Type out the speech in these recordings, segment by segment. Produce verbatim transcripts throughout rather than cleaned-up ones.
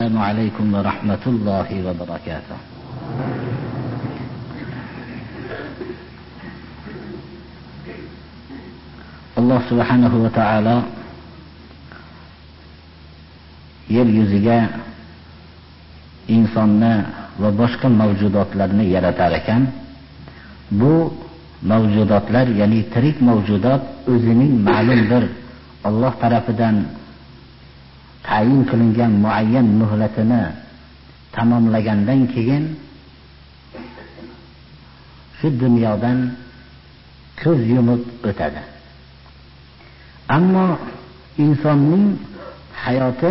السلام عليكم ورحمة الله وبركاته. Allah subhanahu wa ta'ala yer yuziga insonni va boshqa mavjudotlarni yaratar ekan. Bu mavjudotlar, ya'ni tirik mavjudot o'zining ma'lum bir Alloh tarafidan tayin qilingan muayyan muhlatini tamomlagandan keyin shu dunyodan ko'z yumib o'tadi. Ammo insonning hayoti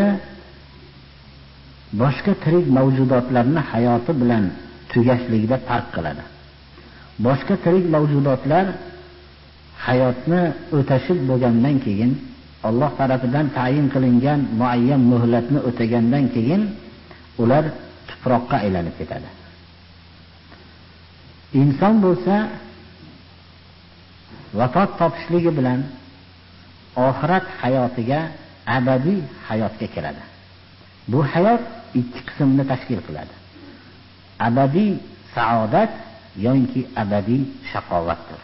boshqa tirik mavjudotlarning hayoti bilan tugashligida farq qiladi. Boshqa tirik mavjudotlar hayotni o'tashib bo'lgandan keyin, Alloh tarafidan tayin qilingan muayyan muhlatni o'tagandan keyin ular tuproqqa aylanib ketadi. Inson bo'lsa vafot topishligi bilan oxirat hayotiga, abadiy hayotga kiradi. Bu hayot ikki qismni tashkil qiladi. Abadiy saodat yoki abadiy shaqovatdir.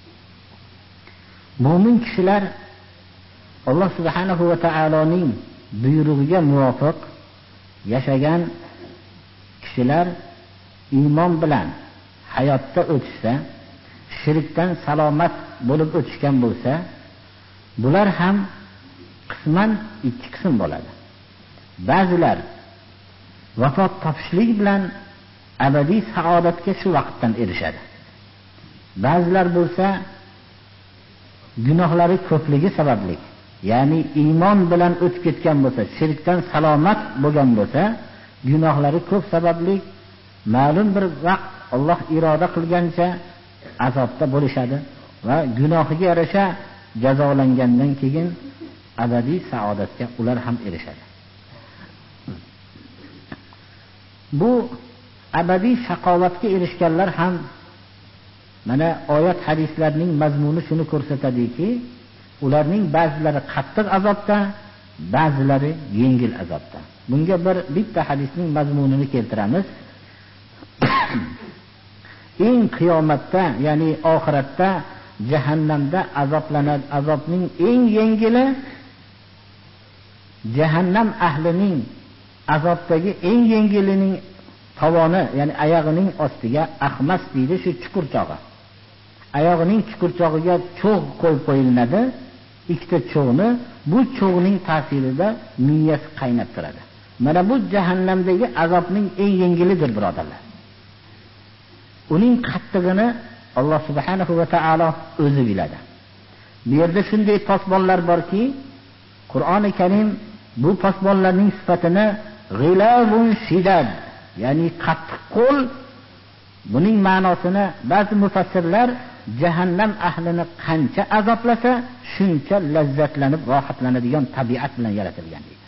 Mo'min kishilar Alloh subhanahu va taoloning buyrug'iga muvofiq yashagan kishilar iymon bilan hayotda o'tishsa, shirkdan salomat bo'lib o'tishgan bo'lsa, bular ham qisman ikki qism bo'ladi. Ba'zilar vafot topishlik bilan abadiy saodatga shu vaqtdan erishadi. Ba'zilar bo'lsa gunohlari ko'pligi sababli, ya'ni iymon bilan o'tib ketgan bo'lsa, shirkdan salomat bo'lgan bo'lsa, gunohlari ko'p sababli ma'lum bir vaqt Alloh iroda qilgancha azobda bo'lishadi va gunohiga yarasha jazolangandan keyin abadiy saodatga ular ham erishadi. Bu abadiy shaqovatga erishganlar ham mana oyat hadislarning mazmuni shuni ko'rsatadiki, ularning ba'zilari qattiq azobda, ba'zilari yengil azobda. Bunga bir bitta hadisning mazmunini keltiramiz. Eng qiyomatda, ya'ni oxiratda jahannamda azoblanadi. Azobning eng yengili jahannam ahlining azobdagi eng yengilining tovoni, ya'ni oyog'ining ostiga ahmas deydi, shu chuqurchog'i. Oyog'ining chuqurchog'iga cho'g' qo'yib qo'yiladi. Ikkita cho'g'ni, bu cho'g'ning ta'sirida miyasi qaynab turadi. Mana bu jahannamdagi azobning eng yengilidir, birodarlar. Uning qattig'ini Alloh subhanahu va taolo o'zi biladi. Bu yerda shunday posbonlar borki, Qur'oni Karim bu posbonlarning sifatini g'ilabun shidad, ya'ni qattiq qo'l, buning ma'nosini ba'zi mufassirlar jahannam ahlini qancha azoblasa, shuncha lazzatlanib, rohatlanadigan tabiat bilan yaratilgan deydi.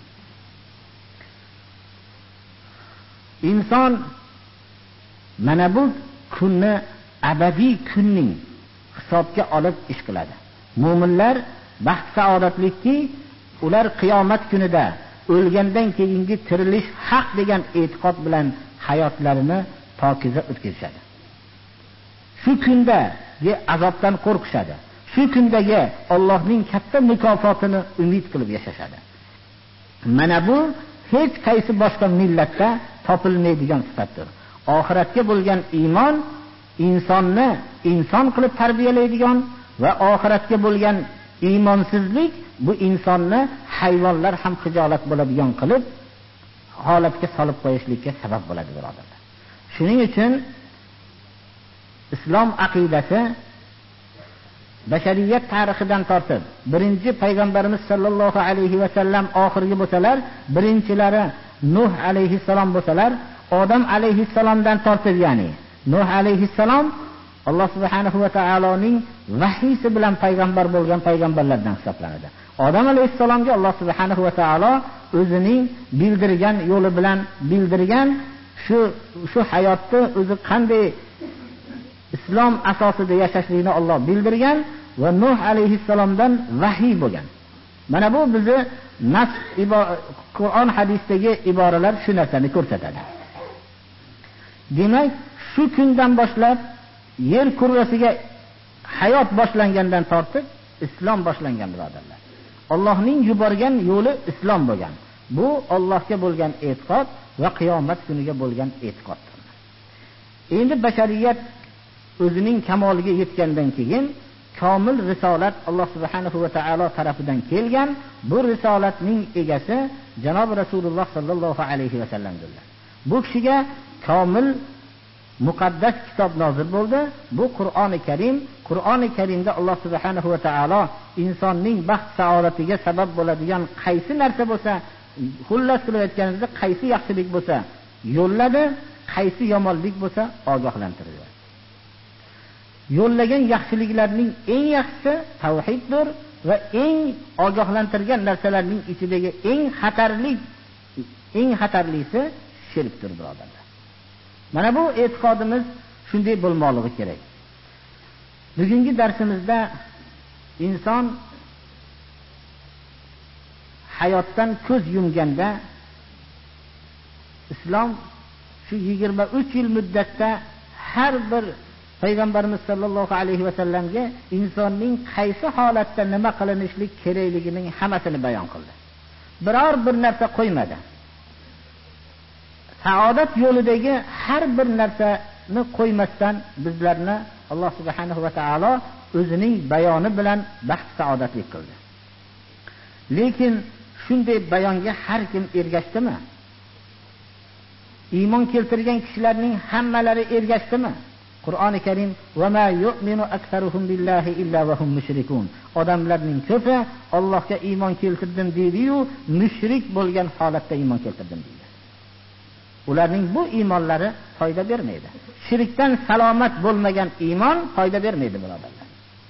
Inson mana bu kunni abadiy kunning hisobga olib ish qiladi. Mo'minlar baxt saodatlikki, ular qiyomat kunida o'lgandan keyingi tirilish haq degan e'tiqod bilan hayotlarini pokiza o'tkazishadi. Shu kundagi azobdan qo'rqishadi. Shu kundagi Allohning katta mukofotini umid qilib yashashadi. Mana bu hech qaysi boshqa millatda topilmaydigan sifatdir. Oxiratga bo'lgan iymon insonni inson qilib tarbiyalaydigan va oxiratga bo'lgan iymonsizlik bu insonni hayvonlar ham xijolat bo'ladigan qilib holatga solib qo'yishlikka sabab bo'ladi, birodarlar. Shuning uchun islom aqidasi bashariyat tarixidan tortib, birinchi payg'ambarimiz sollallohu alayhi va sallam oxirgi bo'lsalar, birinchilari Nuh alayhissalom bo'lsalar, Odam alayhissalomdan tortib, ya'ni Nuh alayhissalom Alloh subhanahu va taoloning vahiysi bilan payg'ambar bo'lgan payg'ambarlardan hisoblanadi. Odam alayhissalomga Alloh subhanahu va taolo o'zining bildirgan yo'li bilan bildirgan shu shu hayotni o'zi qanday islom asosida yashashligini Alloh bildirgan va Nuh alayhissalomdan vahiy bo'lgan. Mana bu bizni nas Qur'on hadisdagi iboralar shu narsani ko'rsatadi. Demak, shu kundan boshlab yer kurrasiga hayot boshlangandan tortib islom boshlangan, birodarlar. Allohning yuborgan yo'li islom bo'lgan. Bu Allohga bo'lgan e'tiqod va qiyomat kuniga bo'lgan e'tiqoddir. Endi bashariyat o'zining kamoliga yetgandan keyin komil risolat Alloh subhanahu va taolo tarafidan kelgan. Bu risolatning egasi janob Rasululloh sallallohu alayhi va sallamdirlar. Bu kishiga komil muqaddas kitob nozil bo'ldi. Bu Qur'oni Karim. Qur'oni Karimda Alloh subhanahu va taolo insonning baxt saodatiga sabab bo'ladigan qaysi narsa bo'lsa, xullas qilib aytganimizda qaysi yaxshilik bo'lsa yo'lladi, qaysi yomonlik bo'lsa ogohlantirdi. Yo'llagan yaxshiliklarning eng yaxshisi tavhiddir va eng ogohlantirgan narsalarning ichidagi eng xatarli eng xatarlisi shirkdir, birodarlar. Mana bu e'tiqodimiz shunday bo'lmoqligi kerak. Bugungi darsimizda inson hayotdan ko'z yumganda islom shu yigirma uch yil muddatda har bir payg'ambarimiz sollallohu alayhi va sallamga insonning qaysi holatda nima qilinishlik kerakligining hammasini bayon qildi. Biror bir narsa qo'ymadi. Saodat yo'lidagi har bir narsani qo'ymasdan bizlarni Alloh subhanahu va taolo o'zining bayoni bilan baxt saodatli qildi. Lekin shunday bayonga har kim ergashdimi? Iymon keltirgan kishilarning hammalari ergashdimi? Qur'oni Karim va ma yu'minu aktsaruhum billahi illa va hum mushrikun. Odamlarning ko'pi Allohga iymon keltirdim deydi-yu, mushrik bo'lgan holatda iymon keltirdim deydi. Ularning bu iymonlari foyda bermaydi. Shirkdan salomat bo'lmagan iymon foyda bermaydi, birodarlar.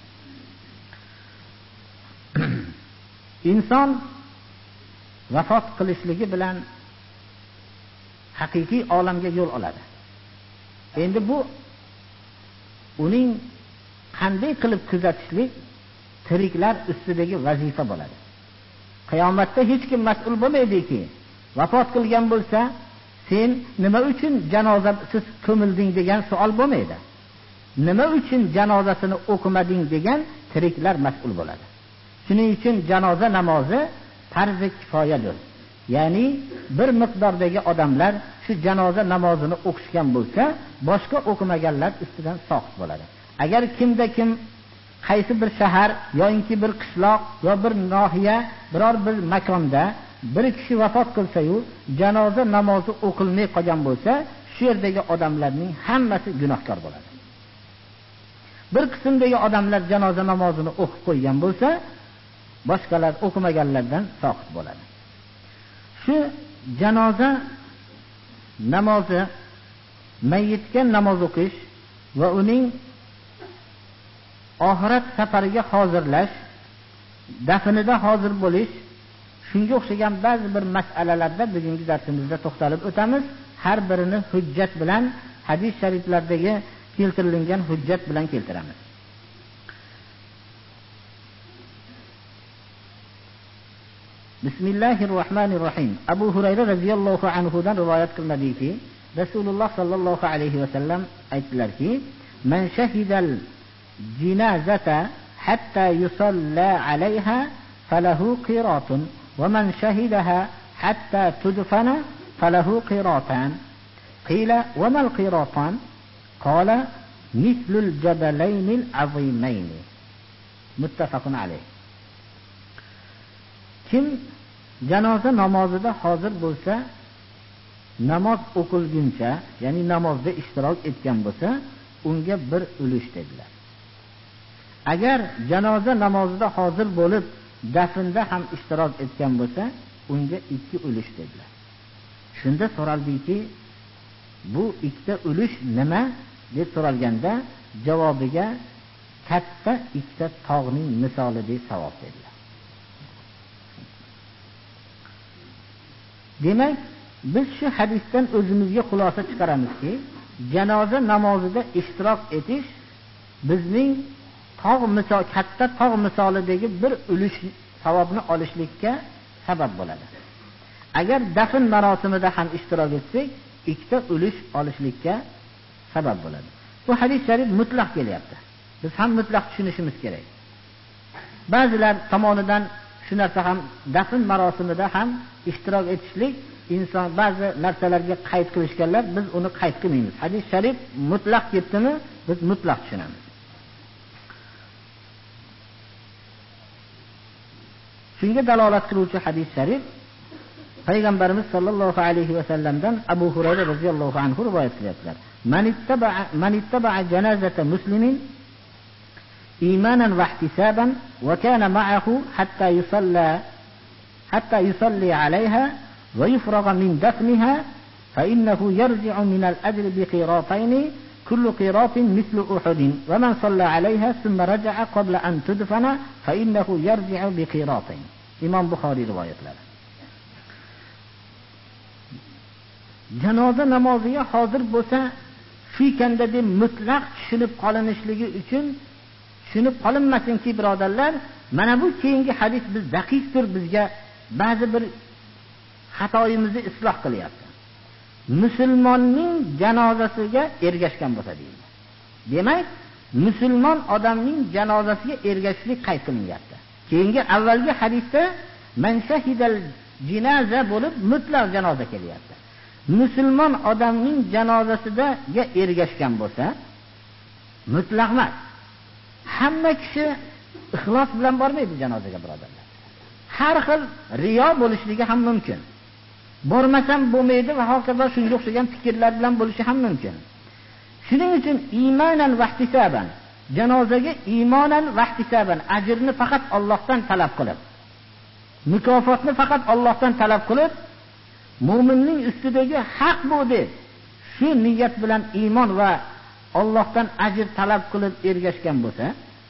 Inson vafot qilishligi bilan haqiqiy olamga yo'l oladi. Endi bu uning qanday qilib kuzatishlik tiriklar ustidagi vazifa bo'ladi. Qiyomatda hech kim mas'ul bo'lmaydiki, vafot qilgan bo'lsa, sen nima uchun janozasiz ko'milding degan savol bo'lmaydi. Nima uchun janozasini o'qimading degan tiriklar mas'ul bo'ladi. Shuning uchun janoza namozi farz-i kifoyadir. Ya'ni bir miqdordagi odamlar shu janoza namozini o'qishgan bo'lsa, boshqa o'qimaganlar ustidan soqit bo'ladi. Agar kimda kim qaysi bir shahar yoki bir qishloq yo bir nohiya biror bir makonda bir kishi vafot qilsa-yu, janoza namozi o'qilmay qolgan bo'lsa, shu yerdagi odamlarning hammasi gunohkor bo'ladi. Bir qismdagi odamlar janoza namozini o'qib qo'ygan bo'lsa, boshqalar o'qimaganlardan soqit bo'ladi. Shu janoza namozi, mayyitga namoz o'qish va uning oxirat safariga hozirlash, dafnida hozir bo'lish, shunga o'xshagan ba'zi bir masalalarda bugungi darsimizda to'xtalib o'tamiz. Har birini hujjat bilan, hadis shariflardagi keltirilgan hujjat bilan keltiramiz. Bismillahirrohmanirrohim. Abu Hurayra radhiyallohu anhu dan rivoyat qilinadiki, Rasululloh sallallohu alayhi va sallam aytdilarki, "Man shahidal jinazata hatta yusalla alayha falahu qiratun va man shahidaha hatta tudfana falahu qiratan." Qila wa mal qiratan? Qala mithlul jabalaynil azimayn. Muttafaqun alayh. Kim janoza namozida hozir bo'lsa, namoz o'qilguncha, ya'ni namozda ishtirok etgan bo'lsa, unga bir ulush dedilar. Agar janoza namozida hozir bo'lib, dafnda ham ishtirok etgan bo'lsa, unga ikki ulush dedilar. Shunda so'raldiki, bu ikkita ulush nima deb so'ralganda, javobiga katta ikkita tog'ning misolidek savob dedilar. Demak, biz shu hadisdan o'zimizga xulosa chiqaramizki, janoza namozida ishtirok etish bizning tog' misol, katta tog' misolidagi bir ulush savobni olishlikka sabab bo'ladi. agar dafn marosimida ham ishtirok etsak, ikkita ulush olishlikka sabab bo'ladi. Bu hadis sharif mutlaq kelyapti. Biz ham mutlaq tushunishimiz kerak. Ba'zilar tomonidan shu narsa ham dafn marosimida ham ishtirok etishlik inson ba'zi narsalarga qayd qilishganlar, biz uni qayd qilmaymiz. Hadis sharif mutlaq ketdimi, biz mutlaq tushunamiz. Shunga dalolat qiluvchi hadis sharif Payg'ambarimiz sollallohu alayhi va sallamdan Abu Hurayra radhiyallohu anhu rivoyat qilyaptilar. Man ittaba'a man ittaba'a janazata muslimin imanan va ihtisaban va kana ma'ahu hatta yusalla hatta yusalli 'alayha wa yufraga min dafniha fa innahu yarji'u min al-ajri bi qiratayn kullu qiratin mithlu uhudin wa man salla 'alayha thumma raja'a qabla an tudfana fa innahu yarji'u bi qiratayn. Imom Buxoriy rivoyatlari. Janoza namoziga hozir bo'lsa, shu kanda deb mutlaq tushunib qolinishligi uchun tushunib qolinmasinki, birodarlar, mana bu keyingi hadis biz daqiqdir, bizga ba'zi bir xatoyimizni isloh qilyapti. Musulmonning janozasiga ergashgan bo'lsa deydi. Demak, musulmon odamning janozasiga ergashishlik qayd qilinyapti. Keyingi avvalgi hadisda man shahidal jinaza bo'lib mutlaq janoza kelyapti. Musulmon odamning janozasiga ergashgan bo'lsa, mutlaq emas. Hamma kishi ixlos bilan bormaydi janozaga, birodarlar. Har xil riyo bo'lishligi ham mumkin. Bormasam bo'lmaydi va hokazo shunga o'xshagan fikrlar bilan bo'lishi ham mumkin. Shuning uchun iymonan va ihtisoban, janozaga iymonan va ihtisoban ajrni faqat Allohdan talab qilib, mukofotni faqat Allohdan talab qilib, mu'minning ustidagi haq bu deb shu niyat bilan iymon va Allohdan ajr talab qilib ergashgan bo'lsa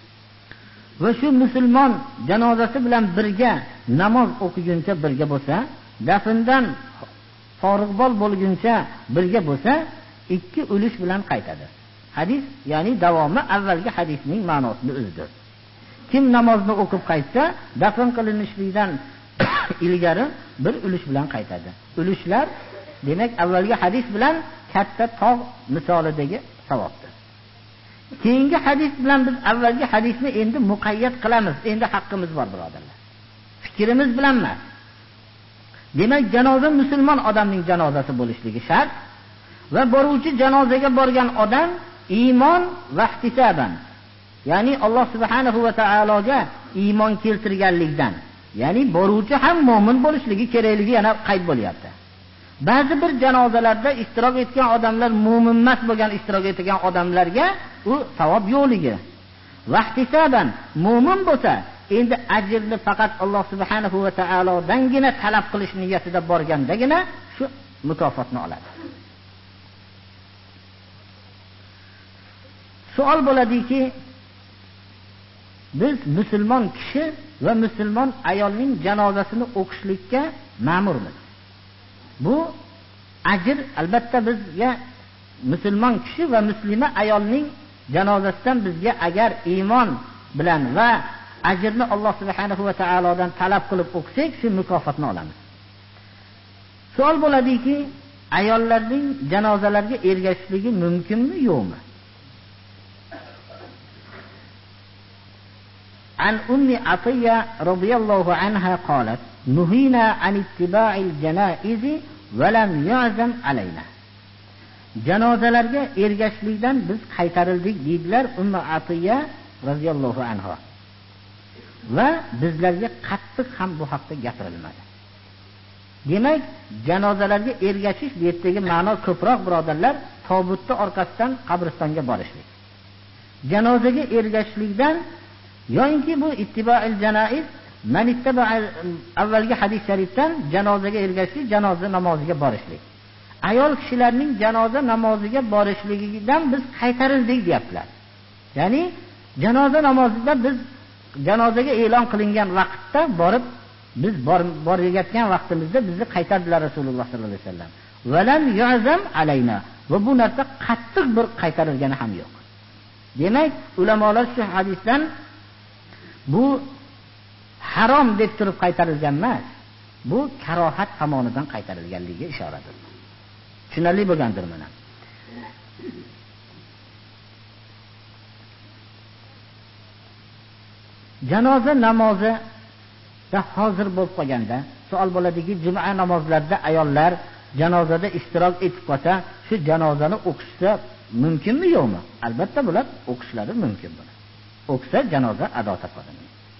va shu musulmon janozasi bilan birga namoz o'qiguncha birga bo'lsa, dafndan forig'bol bo'lguncha birga bo'lsa, ikki ulush bilan qaytadi. Hadis, ya'ni davomi avvalgi hadisning ma'nosini o'zidir. Kim namozni o'qib qaytsa, dafn qilinishlikdan ilgari bir ulush bilan qaytadi. Ulushlar demak avvalgi hadis bilan katta tog' misolidagi savobdir. Keyingi hadis bilan biz avvalgi hadisni endi muqayyat qilamiz. Endi haqqimiz bor, birodarlar. Fikrimiz bilan emas. Demak, janoza musulmon odamning janozasi bo'lishligi shart va boruvchi janozaga borgan odam iymon va ihtisoban, ya'ni Alloh subhanahu va taologa iymon keltirganlikdan, ya'ni boruvchi ham mu'min bo'lishligi kerakligi yana qayd bo'lyapti. Ba'zi bir janozalarda ishtirok etgan odamlar mu'min emas bo'lgan ishtirok etgan odamlarga u savob yo'qligi. Vaqtisaban mu'min bo'lsa, endi ajrni faqat Alloh subhanahu va taolodangina talab qilish niyatida borgandagina shu mukofotni oladi. Savol bo'ladiki, biz musulmon kishi va musulmon ayolning janozasini o'qishlikka ma'murmiz. Bu ajr albatta bizga musulmon kishi va muslima ayolning janozasidan bizga agar iymon bilan va ajrni Alloh subhanahu va taolodan talab qilib o'qisak, shu mukofotni olamiz. Savol bo'ladiki, ayollarning janozalarga ergashishligi mumkinmi, yo'qmi? An Ummi Atiyya radhiyallohu anha qalat: "Nuhina an ittiba'il janaiz va lam yu'zam alayna." Janozalarga ergashishlikdan biz qaytarildik deydilar Ummi Atiyya radhiyallohu anha. Va bizlarga qattiq ham bu haqda gapirilmadi. Demak, janozalarga ergashish bu yerdagi ma'no ko'proq, birodarlar, tobutni orqasidan qabristonga borishlik. Janozaga ergashishlikdan yo'inki bu ittiba'il janaiz, man ittaba'a avvalgi hadis sharifdan janozaga ergashishlik, janoza namoziga borishlik. Ayol kishilarning janoza namoziga borishligidan biz qaytarildik deyaptilar. Ya'ni janoza namozida biz janozaga e'lon qilingan vaqtda borib biz borayotgan vaqtimizda bizni qaytardilar Rasululloh sollallohu alayhi vasallam. Valam yu'zam alayna. Va bu narsa qattiq bir qaytarilgani ham yo'q. Demak, ulamolar shu hadisdan bu harom deb turib qaytarilgan emas. bu karohat tomonidan qaytarilganligiga ishoradir. Tushunarli bo'lgandir mana. Janoza namozi da hozir bo'lib qolganda savol bo'ladiki, juma namozlarida ayollar janozada ishtirok etib qolsa, shu janozani o'qishsa mumkinmi yo'qmi? Albatta bular o'qishlari mumkin bo'ladi. O'qisa janoza ado topadi.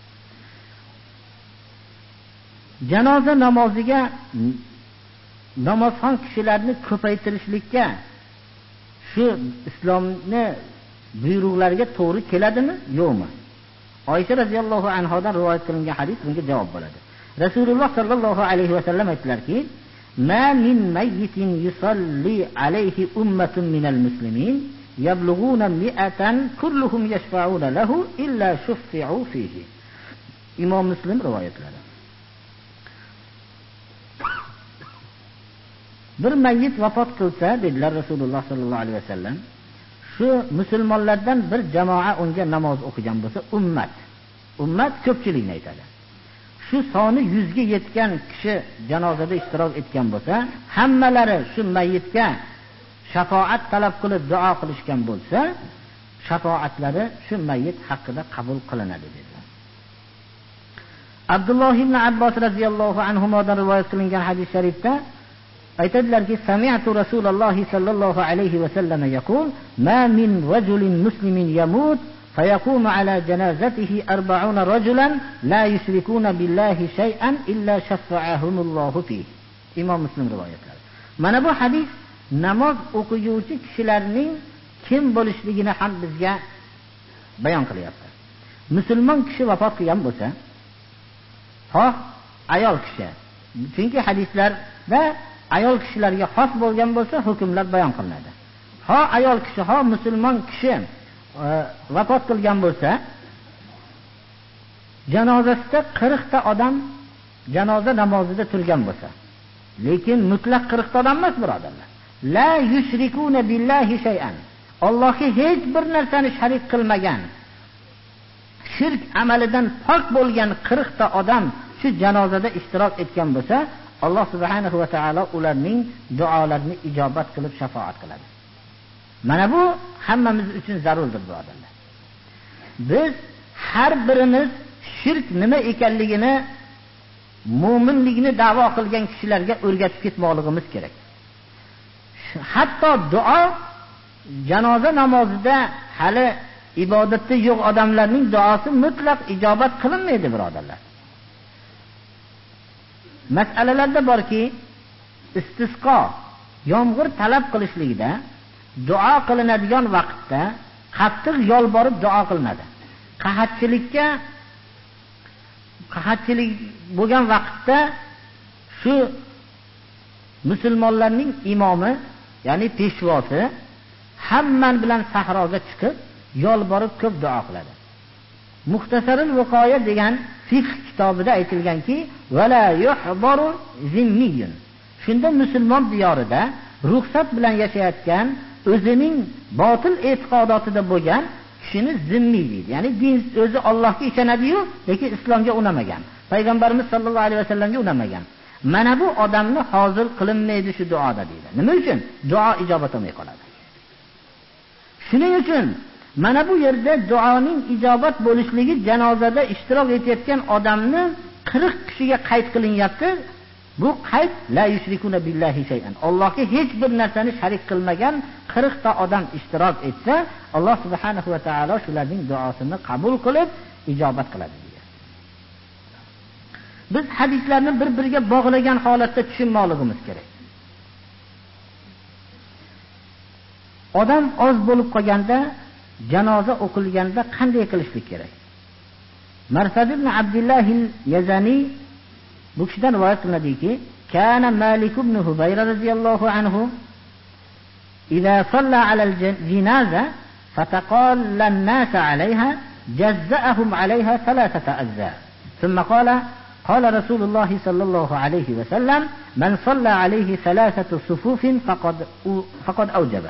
Janoza namoziga namozxon kishilarni ko'paytirishlikka shu islomni buyruqlariga to'g'ri keladimi, yo'qmi? Oysha radhiyallohu anhodan rivoyat qilingan hadis bunga javob bo'ladi. Rasululloh sallallohu alayhi va sallam aytdilarki: "Ma min mayyitin yusalli alayhi ummatun minal muslimin yablughuna mi'atan kulluhum yashfa'una lahu illa shuffi'u fihi." Imom Muslim rivoyatlari. Bir mayyit vafot qilsa, dedilar Rasululloh sallallohu alayhi va sallam, shu musulmonlardan bir jamoa unga namoz o'qigan bo'lsa, ummat. Ummat ko'pchilikni aytadi. Shu soni yuzga yetgan kishi janozada ishtirok etgan bo'lsa, hammalari shu mayyitga shafoat talab qilib duo qilishgan bo'lsa, shafoatlari shu mayyit haqida qabul qilinadi dedilar. Abdulloh ibn Abbos radhiyallohu anhudan rivoyat qilingan hadis sharifda aytadilarki, sami'tu Rasululloh sallallohu alayhi va sallam yaqul: "Ma min rajulin muslimin yamut fayaqumu ala janazatihi arba'una rajulan la yushrikuna billahi shay'an illa shaffa'ahumullohu fihi." Imom Muslim rivoyatlari. Mana bu hadis namoz o'qiyuvchi kishilarning kim bo'lishligini ham bizga bayon qilyapti. Musulmon kishi vafot qilgan bo'lsa, xoh ayol kishi, chunki hadislarda ayol kishilarga xos bo'lgan bo'lsa hukmlar bayon qilinadi. Ha ayol kishi, ha musulmon kishi e, vafot qilgan bo'lsa, janozasida qirq ta odam janoza namozida turgan bo'lsa, lekin mutlaq qirq ta odam emas birodarlar. La yushrikuna billahi shay'an. Allohga hech bir narsani sharik qilmagan, shirk amalidan pok bo'lgan qirq ta odam shu janozada ishtirok etgan bo'lsa, Alloh subhanahu va taolo ularning duolarini ijobat qilib shafaat qiladi. Mana bu hammamiz uchun zarurdir birodarlar. Biz har birimiz shirk nima ekanligini, mu'minlikni da'vo qilgan kishilarga o'rgatib ketmoqligimiz kerak. Hatto duo janoza namozida hali ibodatda yo'q odamlarning duosi mutlaq ijobat qilinmaydi birodarlar. Masalalarda borki, istisqo, yomg'ir talab qilishligida duo qilinadigan vaqtda qattiq yolborib duo qilinadi. Qahatchilikka qahatchilik bo'lgan vaqtda shu musulmonlarning imomi, ya'ni peshvosi hamman bilan sahroga chiqib yolborib ko'p duo qiladi. Muxtasarul Viqoya degan fiqh kitobida aytilganki, "Vala yuhbaru zimmiyun." Shunda musulmon diyorida ruxsat bilan yashayotgan, o'zining botil e'tiqodotida bo'lgan kishini zimmiy deydi. Ya'ni din o'zi Allohga ishonadi-yu, lekin islomga unamagan. Payg'ambarimiz sollallohu alayhi vasallamga unamagan. Mana bu odamni hozir qilinmaydi shu duoda deydi. Nima uchun? Duo ijobat bo'lmay qoladi. Shuning uchun mana bu yerda duoning ijobat bo'lishligi janozada ishtirok etayotgan odamni qirq kishiga qayd qilinyapti. Bu qayd la yushrikuna billahi shay'an. Allohga hech bir narsani sharik qilmagan qirq ta odam ishtirok etsa, Alloh subhanahu va taolo shularning duosini qabul qilib ijobat qiladi deydi. Biz hadislarni bir-biriga bog'lagan holatda tushunmoqligimiz kerak. Odam oz bo'lib qolganda, janoza o'qilganda qanday qilishlik kerak? Marsad ibn Abdullah al-Yazani bu kishidan rivoyat qilinadiki, kana Malik ibn Hubayra radhiyallohu anhu idza salla ala al-janaza fataqalla an-nas 'alayha jazza'ahum 'alayha thalathata ajza. Thumma qala qala Rasulullah sallallahu alayhi wa sallam man salla 'alayhi thalathatu sufufin faqad faqad awjaba.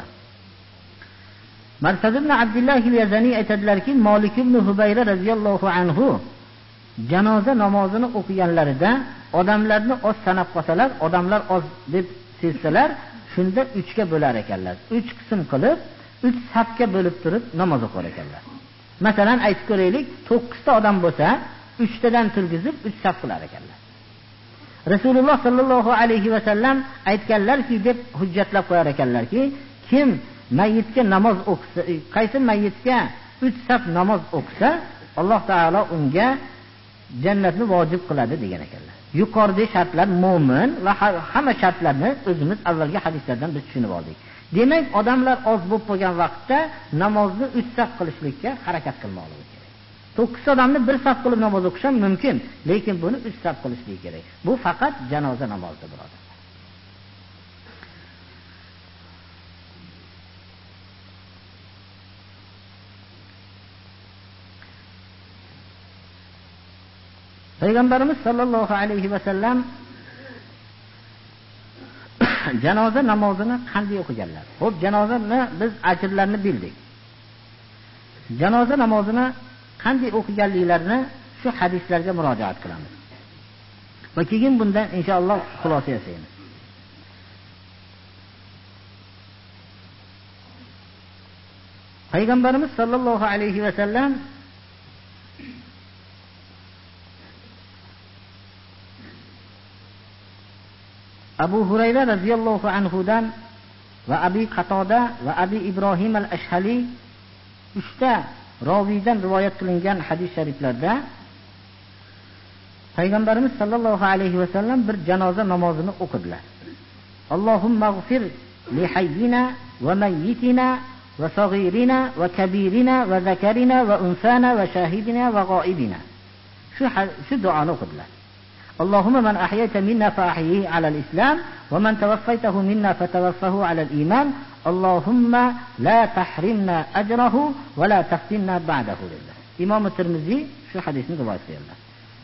Marsad ibn Abdullah al-Yazani aytadilarki, Malik ibn Hubayra radhiyallohu anhu janoza namozini o'qiganlarida odamlarni oz sanab qolsalar, odamlar oz deb sezsalar, shunda uchga bo'lar ekanlar. uch qism qilib, uch safga bo'lib turib namoz o'qir ekanlar. Masalan, aytib ko'raylik, to'qqiz ta odam bo'lsa, uch tadan turgizib uch saf qilar ekanlar. Rasululloh sallallohu alayhi va sallam aytganlarki deb hujjatlab qo'yar ekanlarki, kim mayyitga namoz o'qisa, qaysi mayyitga uch saf namoz o'qisa, Alloh taolo unga jannatni vojib qiladi degan ekanlar. Yuqoridagi shartlar mo'min va hamma shartlarni o'zimiz avvalgi hadislardan biz tushunib oldik. Demak, odamlar oz bo'lib qolgan vaqtda namozni uch saf qilishlikka harakat qilmoqligi kerak. to'qqiz odamni bir saf qilib namoz o'qish ham mumkin, lekin buni uch saf qilishlik kerak. Bu faqat janoza namozidir, birodar. Payg'ambarimiz sollallohu alayhi va sallam janoza namozini qanday o'qiganlar? Xo'p, janozani biz ajrlarni bildik. Janoza namozini qanday o'qiganliklarini shu hadislarga murojaat qilamiz. Va keyin bundan inshaalloh xulosa yasaymiz. Payg'ambarimiz sollallohu alayhi va sallam Abu Hurayra radhiyallohu anhu dan va Abi Qatoda va Abi Ibrohim al-Ashhali uchta roviydan rivoyat qilingan hadis shariflarda Payg'ambarimiz sollallohu alayhi va sallam bir janoza namozini o'qidilar. Allohumma g'fir li hayyina va mayyitina va saghirina va kabirina va zakarina va unsana va shahidina va g'oibina. Shu shu duoni o'qidilar. اللهم من أحييت منا فأحييه على الإسلام ومن توفيته منا فتوفه على الإيمان اللهم لا تحرمنا أجره ولا تفتنا بعده لله. إمام الترمذي şu hadisini rivayet ediyorlar.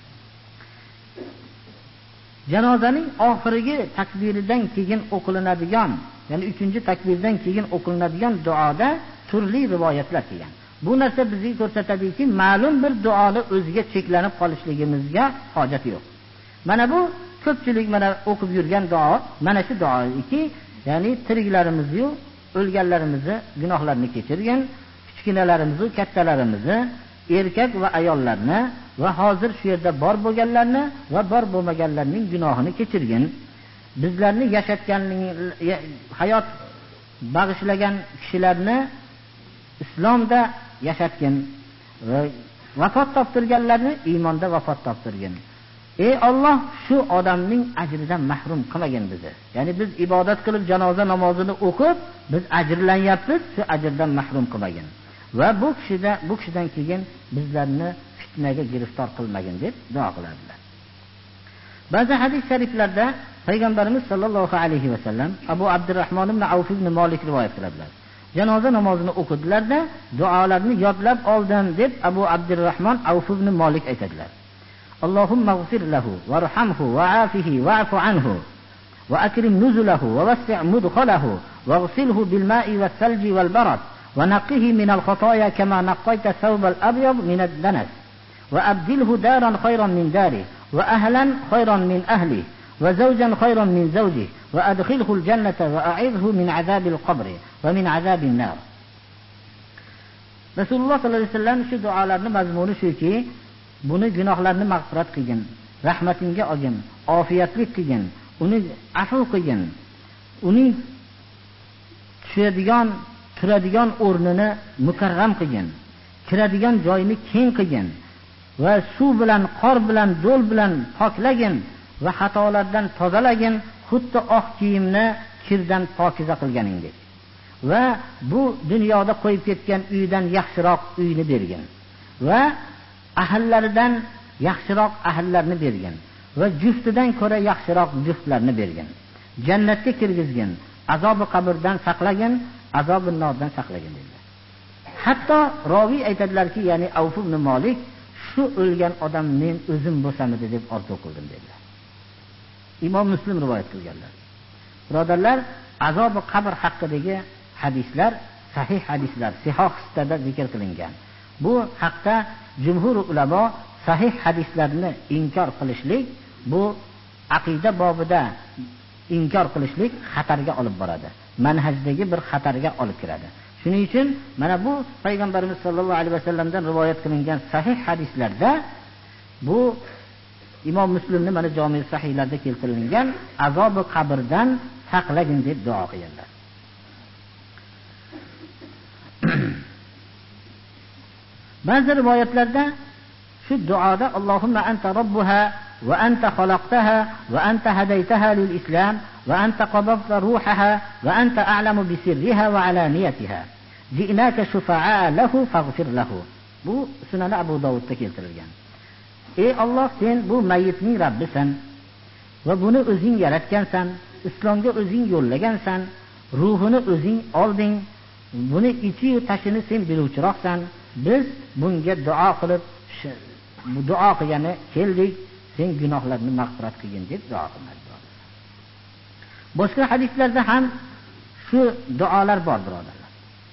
Janozaning oxirgi takbiridan keyin o'qilinadigan, ya'ni uchinchi takbirdan keyin o'qilinadigan duoda turli rivoyatlar kelgan. Bu narsa bizga ko'rsatadiki, ma'lum bir duoni o'ziga cheklanib qolishligimizga hojat yo'q. Mana bu ko'pchilik mana o'qib yurgan duo, mana shu duoiki, ya'ni tiriklarimizni, o'lganlarimizni gunohlarini kechirgan, kichkinalarimizni, kattalarimizni, erkak va ayollarni va hozir shu yerda bor bo'lganlarni va bor bo'lmaganlarning gunohini kechirgan. Bizlarni yashatganning hayot bag'ishlagan kishilarni islomda yashatgan va vafot toptirganlarni iymonda vafot toptirgan. Ey Alloh, shu odamning ajridan mahrum qilmagin bizni. Ya'ni biz ibodat qilib janoza namozini o'qib, biz ajrlanyapmiz, shu ajrdan mahrum qilmagin. Va bu kishida bu kishidan keyin bizlarni fitnaga giriftor qilmagin deb duo qiladilar. Ba'zi hadis shariflarda Payg'ambarimiz sollallohu alayhi va sallam Abu Abdurrahmon ibn Avf ibn Malik rivoyat qiladilar. Janoza namozini o'qidilarda duolarni yodlab oldim deb Abu Abdurrahmon Avf ibn Malik aytadilar. اللهم اغفر له وارحمه وعافه واعف عنه وأكرم نزله ووسع مدخله واغسله بالماء والثلج والبرد ونقه من الخطايا كما نقيت الثوب الأبيض من الدنس وأبدله دارا خيرا من داره وأهلا خيرا من أهله وزوجا خيرا من زوجه وأدخله الجنة وأعذه من عذاب القبر ومن عذاب النار. رسول الله صلى الله عليه وسلم shu duolarning mazmuni shuki, buni gunohlarni mag'firat qilgin, rahmatingga olgin, ofiyatlik qilgin, uni afv qilgin, uning tushadigan, turadigan o'rnini mukarram qilgin, kiradigan joyini keng qilgin va suv bilan, qor bilan, do'l bilan poklagin va xatolardan tozalagin, xuddi oq kiyimni kirdan pokiza qilganingdek. Va bu dunyoda qo'yib ketgan uydan yaxshiroq uyni bergin va ahllaridan yaxshiroq ahllarni bergan va juftidan ko'ra yaxshiroq juftlarni bergan. Jannatga kirgizgin, azobi qabrdan saqlagin, azobi nordan saqlagin dedilar. Hatto roviy aytadilarki, ya'ni Avf ibn Malik, shu o'lgan odam men o'zim bo'lsamidi deb orzu qildim dedilar. Imom Muslim rivoyat qilganlar. Birodarlar, azobi qabr haqidagi hadislar sahih hadislar, sihoh sittada zikr qilingan. Bu haqda jumhur ulamo sahih hadislarni inkor qilishlik bu aqida bobida inkor qilishlik xatarga olib boradi. Manhajdagi bir xatarga olib kiradi. Shuning uchun mana bu payg'ambarimiz sollallohu alayhi vasallamdan rivoyat qilingan sahih hadislarda bu Imom Muslimning mana Jami' sahihlarda keltirilgan azobi qabrdan saqlagin deb duo qilganlar. Ba'zi rivoyatlarda shu duoda Allohumma anta robbuha va anta xalaqtaha va anta hadaytaha lil islam va anta qabadta ruhaha va anta a'lamu bi sirriha va alaniyatiha ji'naka shufa'a lahu faghfir lahu. Bu Sunan Abu Dovudda keltirilgan. Ey Alloh, sen bu mayitning Rabbisan va buni o'zing yaratgansan, islomga o'zing yo'llagansan, ruhini o'zing olding, buni ichi-yu tashini sen biluvchiroqsan. Biz bunga duo qilib, bu duo qilgani keldik, sen gunohlarni mag'firat qilgin deb duo qilmoqda. Boshqa hadislarda ham shu duolar bor, birodarlar.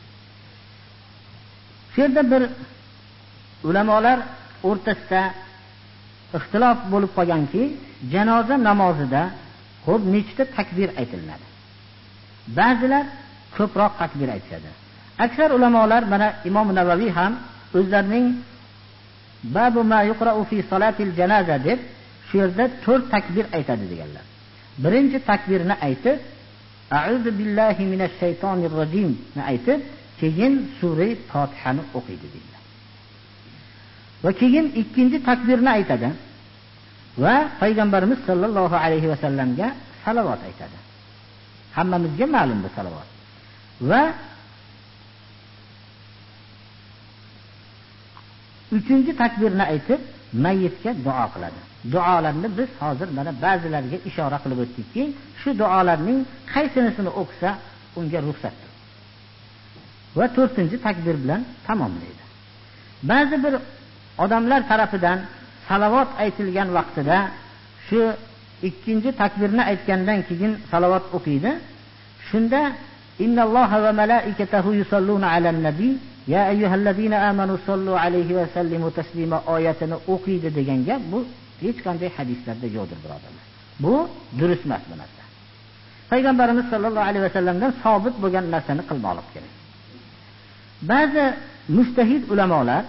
Shu yerda bir ulamolar o'rtasida ixtilof bo'lib qolganki, janoza namozida xo'p nechta takbir aytiladi? Ba'zilar ko'proq takbir aytadi. Aksar ulamolar, mana Imom Navaviy ham o'zlarining babu ma yuqra'u fi salatil janaza deb shu yerda to'rt takbir aytadi deganlar. Birinchi takbirni aytib, a'udhu billahi minash shaytonir rojim ni aytib, keyin sura Fotihani o'qiydi dedilar. Va keyin ikkinchi takbirni aytadi va payg'ambarimiz sollallohu alayhi vasallamga salovat aytadi. Hammamizga ma'lum bu salovat. Va uchinchi takbirni aytib mayitga duo qiladi. Duolarni biz hozir mana ba'zilariga ishora qilib o'tdikki, shu duolarning qaysinisini o'qisa unga ruxsatdir. Va to'rtinchi takbir bilan tamomlaydi. Ba'zi bir odamlar tarafidan salovat aytilgan vaqtida shu ikkinchi takbirni aytgandan keyin salovat o'qiydi. Shunda innalloha va malaikatahu yusalluna alan nabiy ya ayyuhallazina amanu sallu alayhi va sallimu taslima oyatini o'qiydi degan gap bu hech qanday hadislarda yo'qdir, birodarlar. Bu durust emas bu narsa. Payg'ambarimiz sollallohu alayhi vasallamdan sabit bo'lgan narsani qilmoqlik kerak. Ba'zi mujtahid ulamolar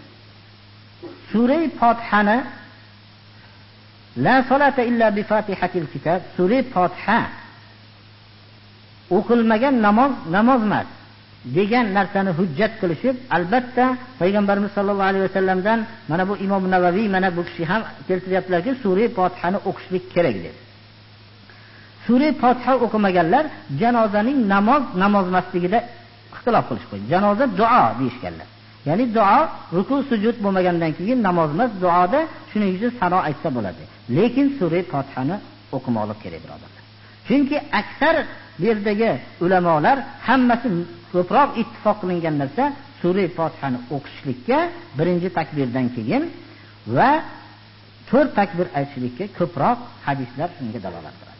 sura Fotihani la solata illa bi Fatihatil kitob, sura Fotiha o'qilmagan namoz namoz emas degan narsani hujjat qilishib, albatta payg'ambarimiz sollallohu alayhi vasallamdan mana bu Imom Navaviy mana bu kishi ham keltiryaptilarki, sura Fotihani o'qishlik kerak deb. Sura Fotiha o'qimaganlar janozaning namoz namoz emasligida ixtilof qilish qo'ydi. Janoza duo deyishganlar. Ya'ni duo ruku sujud bo'lmagandan keyin namoz emas, duoda shuning uchun sano aytsa bo'ladi. Lekin sura Fotihani o'qimoqlik kerak, birodarlar. Chunki aksar bu yerdagi ulamolar hammasi ko'proq ittifoq qilingan narsa sura Fotihani o'qishlikka birinchi takbirdan keyin va to'rt takbir aytishlikka ko'proq hadislar shunga dalolat qiladi.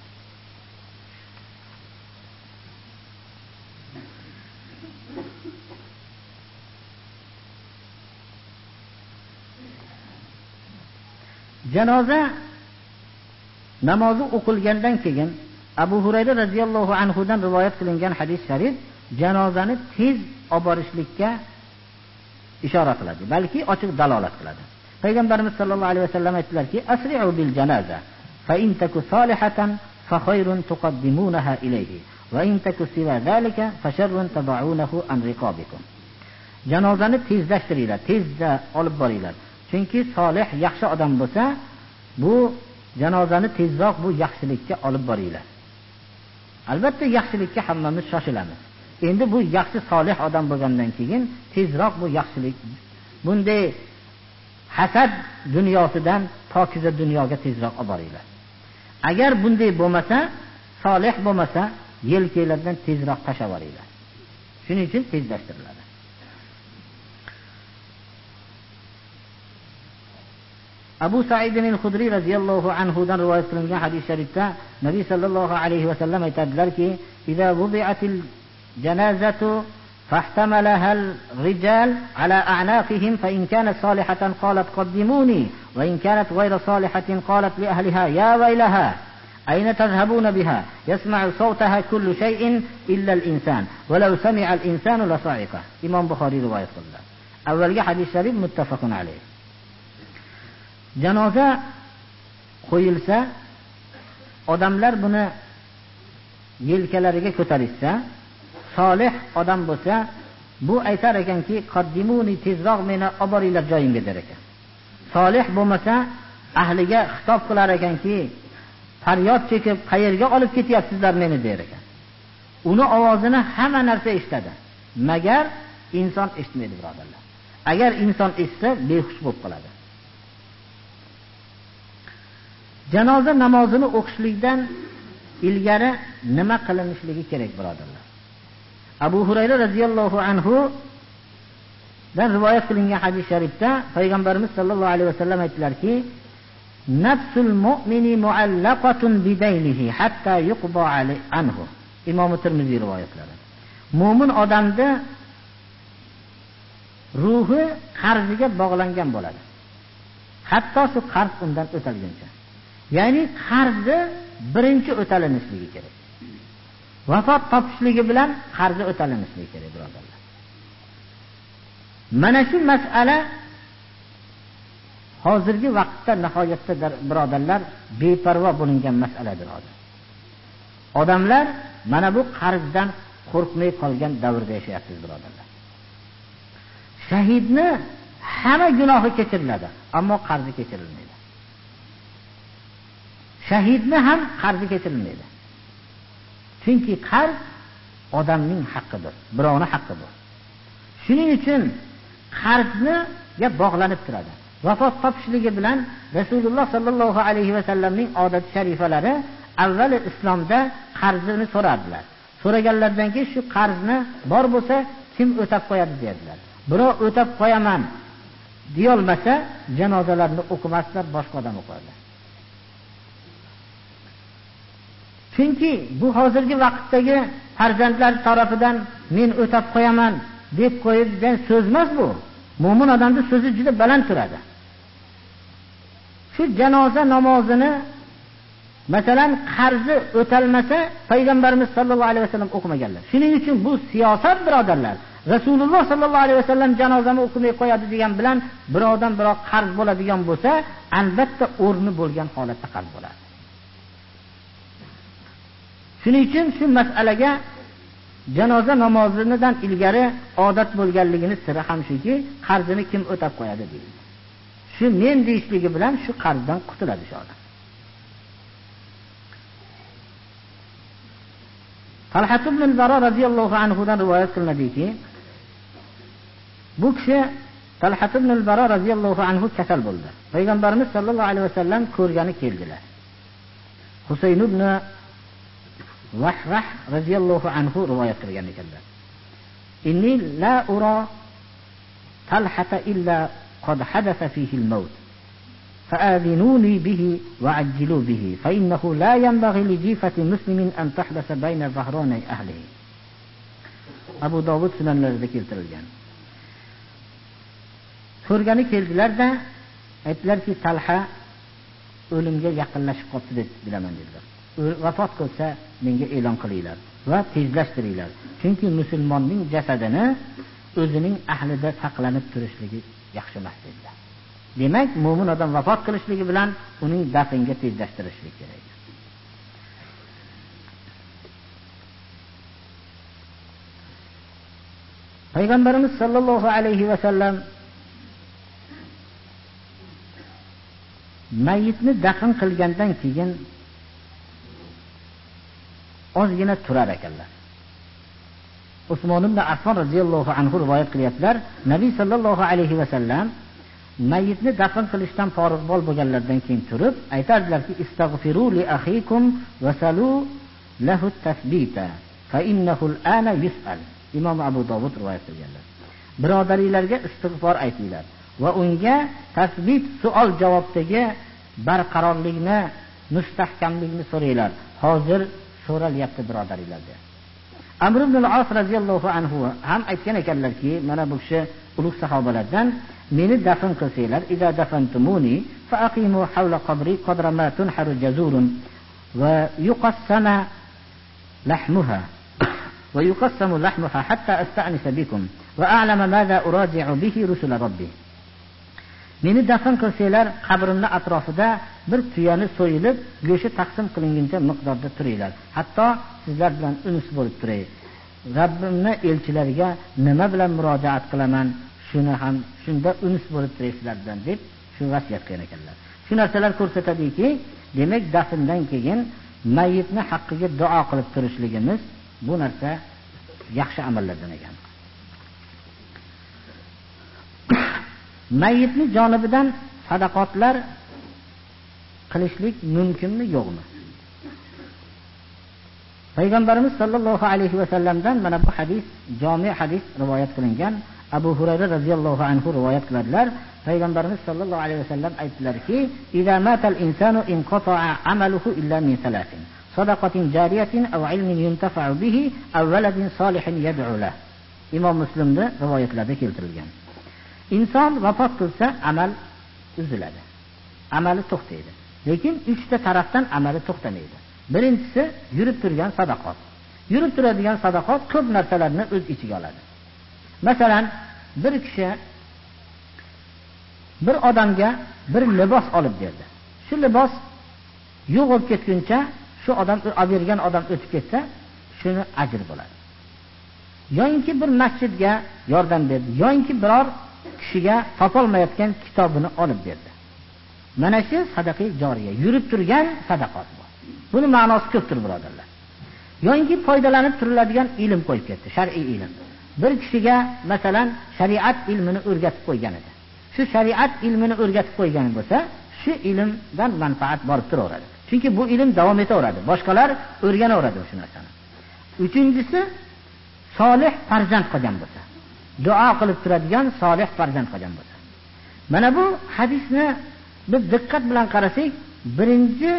Janoza namozi o'qilgandan keyin Abu Hurayra radhiyallohu anhu dan rivoyat qilingan hadis sharif janozani tez olib borishlikka ishora qiladi, balki ochiq dalolat qiladi. Payg'ambarimiz sollallohu alayhi vasallam aytdilarki, asri'u bil janaza fa in taku salihatan fa khayrun tuqaddimunaha ilayhi va in taku siwa zalika fa sharrun tad'unahu an riqabikum. Janozani tezlashtiringlar, tezda olib boringlar. Chunki solih yaxshi odam bo'lsa, bu janozani tezroq bu yaxshilikka olib boringlar. Albatta yaxshilikka hammamiz shoshilamiz. Endi bu yaxshi solih odam bo'lgandan keyin tezroq bu yaxshilik, bunday hasad dunyosidan pokiza dunyoga tezroq olib boringlar. Agar bunday bo'lmasa, solih bo'lmasa, yelkanglardan tezroq tashlab yuboringlar. Shuning uchun tezlashtiriladi. Abu Sa'id al-Khudri radhiyallohu anhu dan rivoyat qilingan hadis sharifda Nabiy sallallohu alayhi va sallam aytadilarki, "Idza wudi'atil janazatu فاحتملها الرجال على أعناقهم فإن كانت صالحة قالت قدموني وإن كانت غير صالحة قالت لأهلها يا ويلها أين تذهبون بها يسمع صوتها كل شيء إلا الإنسان ولو سمع الإنسان لصعقه. إمام بخاري رواية الله. أول حديث شريف متفق عليه. Janoza qo'yilsa, odamlar buni yelkalariga ko'tarishsa, solih odam bo'lsa, bu aytar ekanki, qaddimuni tezroq meni olib boringlar joyimga der ekan. Solih bo'lmasa, ahliga xitob qilar ekanki, faryod chekib, qayerga olib ketyapsizlar meni der ekan. Uni ovozini hamma narsa eshitadi, magar inson eshitmaydi, birodarlar. Agar inson eshitsa, behush bo'lib qoladi. Janoza namozini o'qishlikdan ilgari nima qilinishligi kerak, birodarlar? Abu Hurayra radhiyallohu anhu dan rivoyat qilingan hadis sharifda payg'ambarimiz sollallohu alayhi vasallam aytdilarki, nafsul mu'mini mu'allaqatun bidaynihi hatta yuqda anhu. Imom Tirmiziy rivoyatlari. Mo'min odamda ruhi qarziga bog'langan bo'ladi. Hatto shu qarz undan o'talguncha. Ya'ni qarzi birinchi o'talinishligi kerak. Vafot topishligi bilan qarzi o'talinishligi kerak, birodarlar. Mana shu masala hozirgi vaqtda nihoyatda birodarlar beparvo bo'lingan masaladir hozir. Odamlar mana bu qarzdan qo'rqmay qolgan davrda yashayapmiz, birodarlar. Shahidni hamma gunohi kechiriladi, ammo qarzi kechirilmaydi. Shahidni ham qarzi kechirilmaydi. Chunki qarz odamning haqqidir, birovning haqqidir. Shuning uchun qarzni bog'lanib turadi. Vafot topishligi bilan Rasululloh sallallohu alayhi va sallamning odat sharifalari avval islomda qarzini so'radilar. So'raganlardan keyin shu qarzni bor bo'lsa kim o'tab qo'yadi dedilar. Birov o'tab qo'yaman deya olmasa, janozalarni o'qimaslar, boshqa odam o'qiydi. Chunki bu hozirgi vaqtdagi farzandlar tarafidan men o'tab qo'yaman deb qo'yilgan so'z emas bu. Mo'min odamning so'zi juda baland turadi. Shu janoza namozini masalan qarzi o'talmasa payg'ambarimiz sollallohu alayhi vasallam o'qimaganlar. Shuning uchun bu siyosat, birodarlar. Rasululloh sollallohu alayhi vasallam janozani o'qimay qo'yadi degan bilan birovdan biroq qarz bo'ladigan bo'lsa, albatta o'rni bo'lgan holatda qarz bo'ladi. Shuning uchun shu masalaga janoza namozidan ilgari odat bo'lganligini siri ham shuki, qarzini kim o'tab qo'yadi deydi. Shu men deyishligi bilan shu qarzdan qutuladi shoda. Talhat ibn al-Bara radhiyallohu anhu dan rivoyat qilinadiki, bu kishi Talhat ibn al-Bara radhiyallohu anhu kasal bo'ldi. Payg'ambarimiz sollallohu alayhi vasallam ko'rgani keldilar. Husayn ibn Vahrah radhiyallohu anhu rivoyat qilgan ekanlar. Inni la ura Talhata illa qad hadatha fihi al-maut. Fa'adhinuni bihi wa'ajjilu bihi fa innahu la yanbaghi li jifati muslimin an tahdasa bayna zahrani ahlihi. Abu Dovud sunanlarida keltirilgan. Ko'rgani keldilar-da, aytdilarki, Talha o'limga yaqinlashib qoldi deb bilaman dedilar. Vafot qilsa menga e'lon qilinglar va tezlashtiringlar. Chunki musulmonning jasadini o'zining ahlida saqlanib turishligi yaxshi emas dedilar. Demak, mu'min odam vafot qilishligi bilan uning dafnga tezlashtirishlik kerak. Payg'ambarimiz sollallohu alayhi va sallam mayitni dafn qilgandan keyin ozgina turar ekanlar. Usmon ibn Affon radhiyallohu anhu rivoyat qilyaptilar. Nabiy sallallohu alayhi va sallam mayitni dafn qilishdan forig' bo'lganlardan keyin turib aytardilarki, istagfiru li akhikum va salu lahu tasbita fa innahu al-ana yus'al. Imom Abu Dovud rivoyat qilganlar. Birodaringlarga istig'for aytinglar va unga tasbit savol javobdagi barqarorlikni, mustahkamlikni so'ranglar. Hozir so'ralyapti birodaringlarga. Amr ibn al-As radhiyallohu anhu ham aytgan ekanlarki, mana bu kishi ulug' sahobalardan, meni dafn qilsanglar, idza dafantumuni fa aqimu hawla qabri qadra ma tunharu jazurun va yuqassama lahmuha wa yuqassamu lahmuha hatta asta'nisa bikum va a'lama madha uraji'u bihi rusul rabbi. Meni dafn qilsanglar, qabrimning atrofida bir tuyani so'yilib, go'shi taqsim qilinguncha miqdorda turinglar. Hatto sizlar bilan unis bo'lib turay. Rabbimning elchilariga nima bilan murojaat qilaman, shuni ham shunda unis bo'lib turaysizlar bilan deb shu vasiyat qilgan ekanlar. Shu narsalar ko'rsatadiki, demak dafndan keyin mayyitni haqqiga duo qilib turishligimiz bu narsa yaxshi amallardan ekan. Mayyitni jonibidan sadaqotlar qilishlik mumkinmi, yo'qmi? Payg'ambarimiz sollallohu alayhi va sallamdan mana bu hadis, jami' hadis rivoyat qilingan. Abu Hurayra radhiyallohu anhu rivoyat qiladilar. Payg'ambarimiz sollallohu alayhi va sallam aytdilarki, "Idza matal insanu inqata'a 'amaluhu illa min thalathin: sadaqatin jariyatin aw 'ilmin yuntafa'u bihi aw waladin solihin yad'u lahu." Imom Muslimda rivoyatlarda keltirilgan. Inson vafot qilsa amal uziladi. Amali to'xtaydi. Lekin uchta tarafdan amali to'xtamaydi. Birinchisi yurib turgan sadaqat. Yurib turadigan sadaqat ko'p narsalarni o'z ichiga oladi. Masalan, bir kishi bir odamga bir libos olib berdi. Shu libos yo'qolib ketguncha, shu odam olib bergan odam o'tib ketsa, shuni ajr bo'ladi. Yo'inki bir masjidga yordam berdi, yo'inki biror kishiga topolmayotgan kitobini olib berdi. Mana shu sadaqa joriya, yurib turgan sadaqat bu. Buni ma'nosi ko'pdir, birodarlar. Yo'inki foydalanib turiladigan ilm qo'yib ketdi, shar'iy ilm. Bir kishiga masalan shariat ilmini o'rgatib qo'ygan edi. Shu shariat ilmini o'rgatib qo'ygan bo'lsa, shu ilmdan manfaat borib turaveradi. Chunki bu ilm davom etaveradi. Boshqalar o'rganaveradi o'sha narsani. Uchinchisi, solih farzand qilgan bo'lsa, duo qilib turadigan solih farzand qilgan bo'lsa. Mana bu hadisni biz diqqat bilan qarasak, birinchi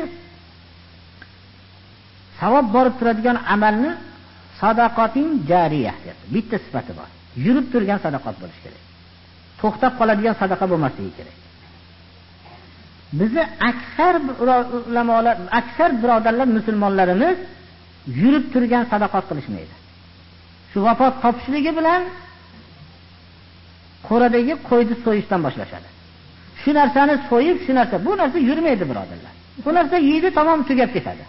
savob borib turadigan amalni sadaqatin jariyah deb bitta sifati bor. Yurib turgan sadaqat bo'lish kerak. To'xtab qoladigan sadaqa bo'lmasligi kerak. Bizni aksar ulamolar, aksar birodarlar, musulmonlarimiz yurib turgan sadaqat qilishmaydi. Shu vafot topishligi bilan qo'radagi qo'yni so'yishdan boshlashadi. Shu narsani so'yib, shu narsa, bu narsa yurmaydi, birodarlar. Bu narsa yeydi, tamom, tugab ketadi.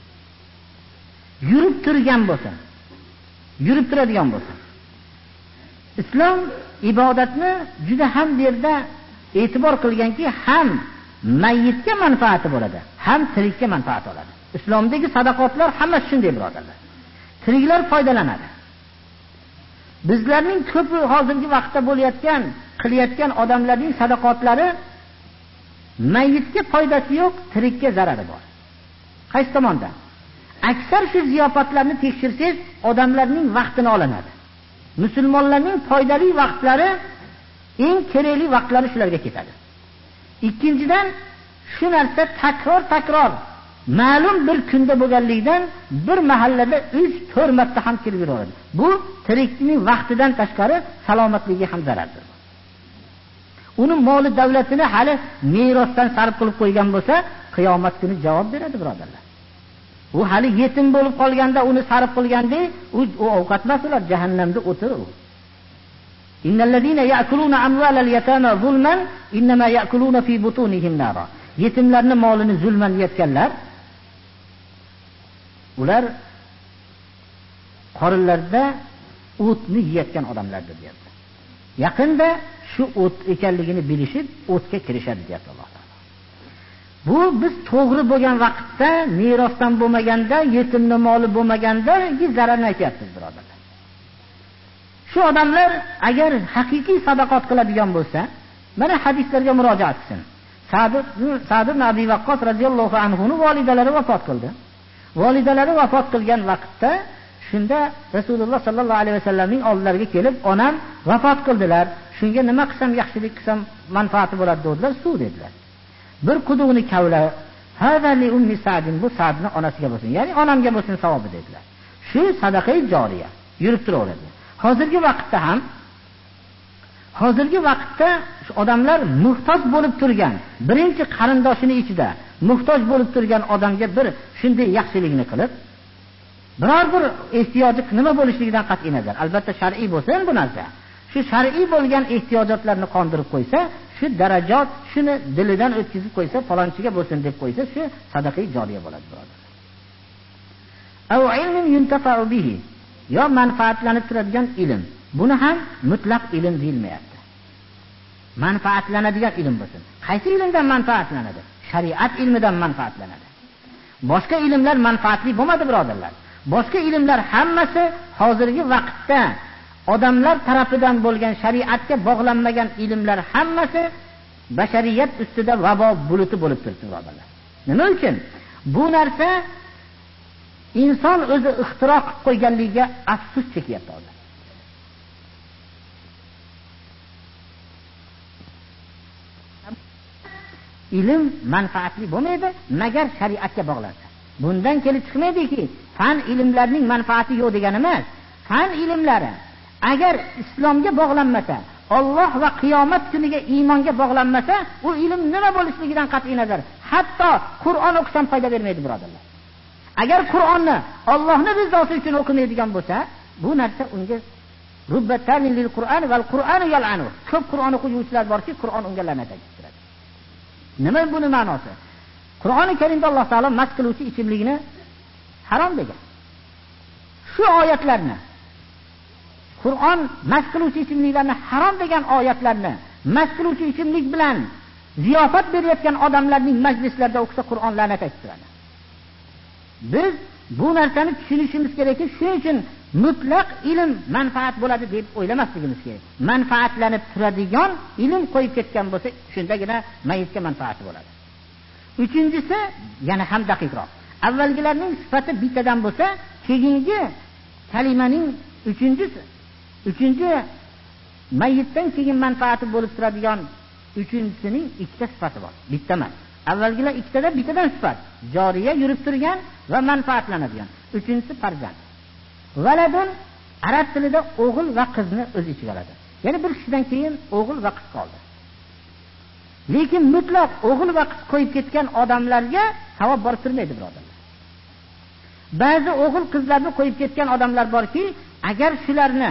Yurib turgan bo'lsa, yurib turadigan bo'lsa. Islom ibodatni juda ham bu yerda e'tibor qilganki, ham mayyitga manfaati bo'ladi, ham tirikka manfaat oladi. Islomdagi sadaqotlar hammasi shunday, birodarlar. Tiriklar foydalanadi. Bizlarning ko'p hozirgi vaqtda bo'layotgan, qilayotgan odamlarning sadaqotlari mayyitga foydasi yo'q, tirikka zarari bor. Qaysi tomondan? Aksar shu ziyofatlarni tekshirsangiz, odamlarning vaqtini olinadi. Musulmonlarning foydali vaqtlari, eng kerakli vaqtlari shularga ketadi. Ikkinchidan, shu narsa takror-takror ma'lum bir kunda bo'lganligidan bir mahallada uch to'rt marta ham kelib yuraveradi. Bu tirikning vaqtidan tashqari salomatligiga ham zarardir. Uni moli davlatini hali merosdan sarf qilib qo'ygan bo'lsa, qiyomat kuni javob beradi, birodarlar. U hali yetim bo'lib qolganda uni sarf qilganda, u ovqat emas, ular jahannamda o'tir u. Innallazina ya'kuluna amwalal yatama zulman innama ya'kuluna fi butunihim nara. Yetimlarning molini zulman yeyotganlar, ular qorinlarida o'tni yeyotgan odamlardir, deydi. Yaqinda shu o't ekanligini bilishib, o'tga kirishadi, deydi Alloh taolo. Bu biz to'g'ri bo'lgan vaqtda, merosdan bo'lmaganda, yetimning moli bo'lmaganda zararni aytyapmiz, birodarlar. Shu odamlar agar haqiqiy sadaqat qiladigan bo'lsa, mana hadislarga murojaat qilsin. Sa'd ibn Abi Waqqas radhiyallohu anhu ning volidalari vafot qildi. Volidalari vafot qilgan vaqtda shunda Rasululloh sallallohu alayhi vasallamning oldilariga kelib, onam vafot qildilar. Shunga nima qilsam, yaxshilik qilsam manfaati bo'ladi dedilar, suv dedilar. Bir quduqni kavla, "Hada li ummi Sa'd", bu Sa'dning onasiga bo'lsin, ya'ni onamga bo'lsin savobi dedilar. Shu sadaqai joriya yurib turaveradi. Hozirgi vaqtda ham hozirgi vaqtda odamlar muhtoj bo'lib turgan, birinchi qarindoshini ichida muhtoj bo'lib turgan odamga bir shunday yaxshilikni qilib, biror bir ehtiyoji nima bo'lishligidan qat'iy nazar, albatta shar'iy bo'lsa bu narsa, shu shar'iy bo'lgan ehtiyojotlarni qondirib qo'ysa, shu darajat shuni dilidan o'tkazib qo'ysa, falonchiga bo'lsin deb qo'ysa, shu sadaqai joriya bo'ladi, birodarlar. Aw ilmin yuntafa'u bihi, yo manfaatlanib turadigan ilm. Buni ham mutlaq ilm deyilmayapti. Manfaatlanadigan ilm bo'lsin. Qaysi ilmdan manfaatlanadi? Shariat ilmidan manfaatlanadi. Boshqa ilmlar manfaatli bo'lmadi, birodarlar. Boshqa ilmlar hammasi hozirgi vaqtda odamlar tarafidan bo'lgan, shariatga bog'lanmagan ilmlar hammasi bashariyat ustida vabo buluti bo'lib turibdi, birodarlar. Nima uchun? Bu narsa inson o'zi ixtiro qilib qo'yganligiga afsus chekyapti hozir. Ilm manfaatli bo'lmaydi magar shariatga bog'lansa. Bundan kelib chiqmaydiki, fan ilmlarning manfaati yo'q degani emas. Fan ilmlari agar islomga bog'lanmasa, Alloh va qiyomat kuniga iymonga bog'lanmasa, u ilm nima bo'lishligidan qat'iy nazar, hatto Qur'on o'qisam foyda bermaydi, birodarlar. Agar Qur'onni Allohning rizosi uchun o'qimaydigan bo'lsa, bu narsa unga rubbatalil lil Qur'an val Qur'anu yal'anu. Ko'p Qur'on o'quvchilar borki, Qur'on unga la'nat aytadi. Nima buni ma'nosi? Qur'oni Karimda Alloh taolo mast qiluvchi ichimlikni harom degan. Shu oyatlarni, Qur'on mast qiluvchi ichimliklarni harom degan oyatlarni mast qiluvchi ichimlik bilan ziyofat berayotgan odamlarning majlislarida o'qisa, Qur'on la'nat aytadi. Biz bu narsani tushunishimiz kerakki, shuning uchun mutlaq ilm manfaat bo'ladi deb o'ylamasligimiz kerak. Manfaatlanib turadigan ilm qo'yib ketgan bo'lsa, shundagina mayitga manfaati bo'ladi. Uchinchisi, yana ham daqiqroq. Avvalgilarning sifati bittadan bo'lsa, keyingi kalimaning uchinchisi, uchinchi mayitdan keyin manfaati bo'lib turadigan uchinchisining ikkita sifati bor. Bitta emas. Avvalgilar ikkitada bittadan sifat, joriya yurib turgan va manfaatlanadigan. Uchinchisi farzand. Valadun arab tilida o'g'il va qizni o'z ichiga oladi. Ya'ni bir kishidan keyin o'g'il va qiz qoldi. Lekin mutlaq o'g'il va qiz qo'yib ketgan odamlarga savob borib turmaydi, birodarlar. Ba'zi o'g'il qizlarni qo'yib ketgan odamlar borki, agar shularni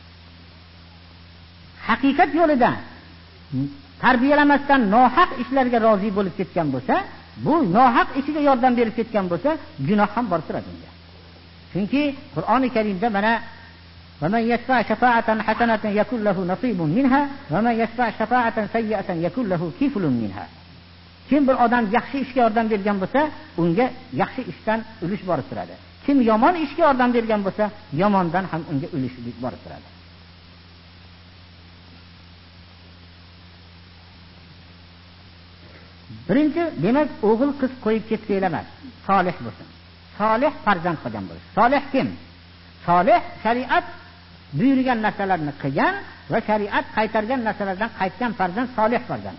haqiqat yo'lida tarbiyalamasdan nohaq ishlarga rozi bo'lib ketgan bo'lsa, bu nohaq ishiga yordam berib ketgan bo'lsa, gunoh ham borib turadi unga. Chunki Qur'oni Karimda mana va man yashfa shafa'atan hasanatan yakul lahu nasibun minha va man yashfa shafa'atan sayyi'atan yakul lahu kiflun minha. Kim bir odam yaxshi ishga yordam bergan bo'lsa, unga yaxshi ishdan ulush borib turadi. Kim yomon ishga yordam bergan bo'lsa, yomondan ham unga ulush borib turadi. Birinchi, demak, o'g'il qiz qo'yib ketsa emas, solih bo'lsin. Solih farzand qilgan bo'lish. Solih kim? Solih shariat buyurgan narsalarni qilgan va shariat qaytargan narsalardan qaytgan farzand solih farzand.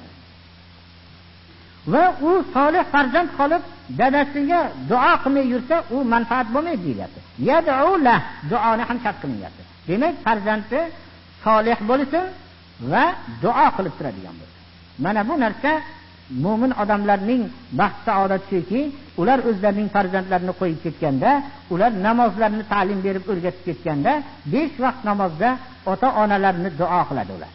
Va u solih farzand qolib dadasiga duo qilmay yursa, u manfaat bo'lmaydi deyapti. Yad'u la, duoni ham shart qilyapti. Demak, farzandi solih bo'lsin va duo qilib turadigan bo'lsin. Mana bu narsa mo'min odamlarning baxt saodati shuki, ular o'zlarining farzandlarini qo'yib ketganda, ular namozlarni ta'lim berib o'rgatib ketganda, besh vaqt namozda ota-onalarni duo qiladi ular.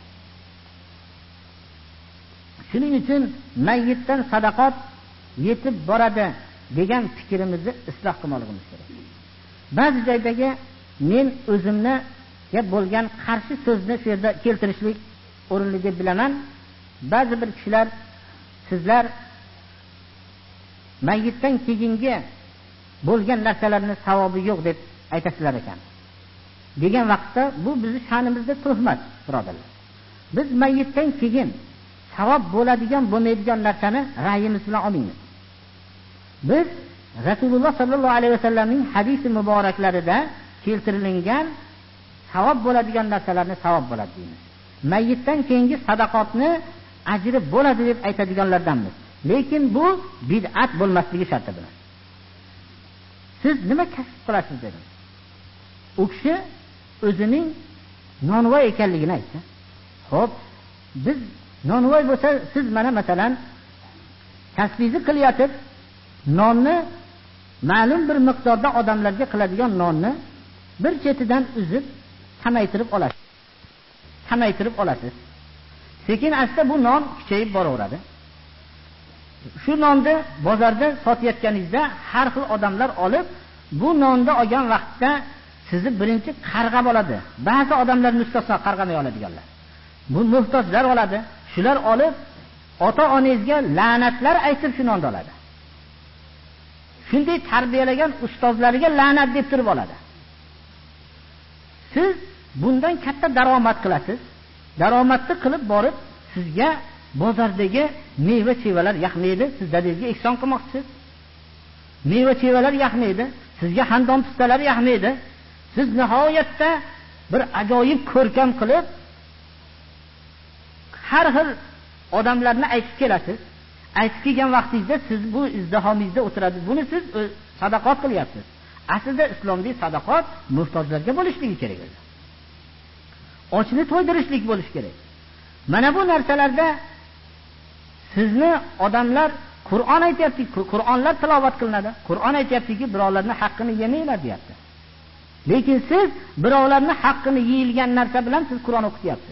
Shuning uchun mayyitdan sadaqat yetib boradi degan fikrimizni isloh qilmoqligimiz kerak. Ba'zi joydagi men o'zimni gap bo'lgan qarshi so'zni shu yerda keltirishlik o'rinli deb bilaman. Ba'zi bir kishilar sizlar mayyitdan keyingi bo'lgan narsalarni savobi yo'q deb aytasizlar ekan. Degan vaqtda bu bizning sha'nimizda tuhmat, birodarlar. Biz mayyitdan keyin savob bo'ladigan bo'lmaydigan narsani ra'yimiz bilan olmaymiz. Biz Rasululloh sallallohu alayhi vasallamning hadis muboraklarida keltirilgan savob bo'ladigan narsalarni savob bo'ladi deymiz. Mayyitdan keyingi sadaqatni ajri bo'ladi deb aytadiganlardanmiz. Lekin bu bid'at bo'lmasligi sharti bilan. Siz nima kasb qilasiz dedim. u kishi o'zining nonvoy ekanligini aytdi. Xo'p, biz nonvoy bo'lsa, siz mana masalan kasbingizni qilyotib, nonni ma'lum bir miqdorda odamlarga qiladigan nonni bir chetidan uzib kamaytirib olasiz. Kamaytirib olasiz. Sekin asta bu non kuchayib boraveradi. Shu nonni bozorda sotayotganingizda har xil odamlar olib, bu nonni olgan vaqtda sizni birinchi qarg'ab oladi. Ba'zi odamlar mustasno qarg'amay oladiganlar. Bu muhtojlar oladi. Shular olib ota-onangizga la'natlar aytib shu nonni oladi. Shunday tarbiyalagan ustozlariga la'nat deb turib oladi. Siz bundan katta daromad qilasiz. Daromadni qilib borib sizga bozordagi meva-chevalar yoqmaydi, siz dadangizga ehson qilmoqchisiz. Meva-chevalar yoqmaydi, sizga xandon pistalar yoqmaydi. Siz nihoyatda bir ajoyib ko'rkam qilib har xil odamlarni aytib kelasiz. Aytib kelgan vaqtingizda siz bu izdihomingizda o'tiradi. Buni siz sadaqat qilyapsiz. Aslida islomdagi sadaqat muhtojlarga bo'lishligi kerak edi. Ochni to'ydirishlik bo'lish kerak. Mana bu narsalarda sizni odamlar Qur'on aytayapti, Qur'onlar tilovat qilinadi. Qur'on aytayaptiki, birovlarning haqqini yemanglar deyapti. Lekin siz birovlarning haqqini yeyilgan narsa bilan siz Qur'on o'qityapsiz.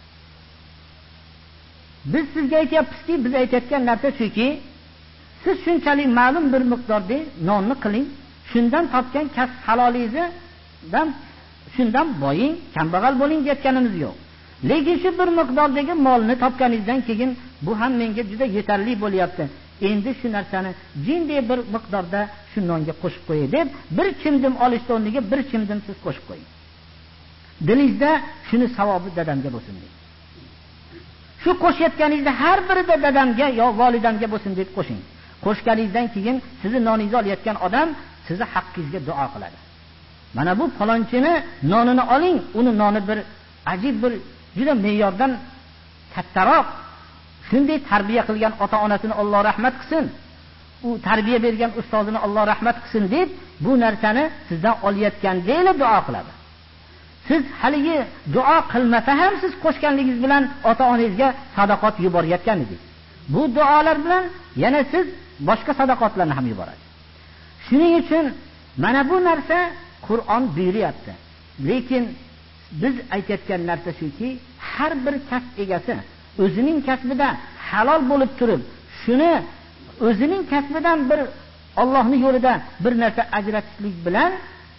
Biz sizga aytayapmizki, biz aytayotgan narsa shuki, siz shunchalik ma'lum bir miqdorda nonni qiling, shundan topgan kasb halolingizdan shundan boying, kambag'al bo'ling deyotganimiz yo'q. Lekin shu bir miqdordagi molni topganingizdan keyin bu ham menga juda yetarli bo'lyapti. Endi shu narsani jinday bir miqdorda shu nonga qo'shib qo'yay deb bir chimdim olishdan o'rniga bir chimdim siz qo'shib qo'ying. Dilingizda shuni savobi dadamga bo'lsin deb. Shu qo'shayotganingizda har birida dadamga yo volidamga bo'lsin deb qo'shing. Qo'shganingizdan keyin sizni noningizni olayotgan odam sizni haqqingizga duo qiladi. Mana bu falonchini nonini oling, uni noni bir ajib bir juda me'yordan kattaroq. Shunday tarbiya qilgan ota-onasini Alloh rahmat qilsin. U tarbiya bergan ustozini Alloh rahmat qilsin deb bu narsani sizdan olayotgan deyla duo qiladi. Siz haligi duo qilmasa ham siz qo'shganligingiz bilan ota-onangizga sadaqat yuborayotgan edingiz. Bu duolar bilan yana siz boshqa sadaqatlarni ham yuborasiz. Shuning uchun mana bu narsa Qur'on buyuryapti. Lekin biz aytayotgan narsa shuki, har bir kasb egasi o'zining kasbida halol bo'lib turib, shuni o'zining kasbidan bir Allohning yo'lida bir narsa ajratishlik bilan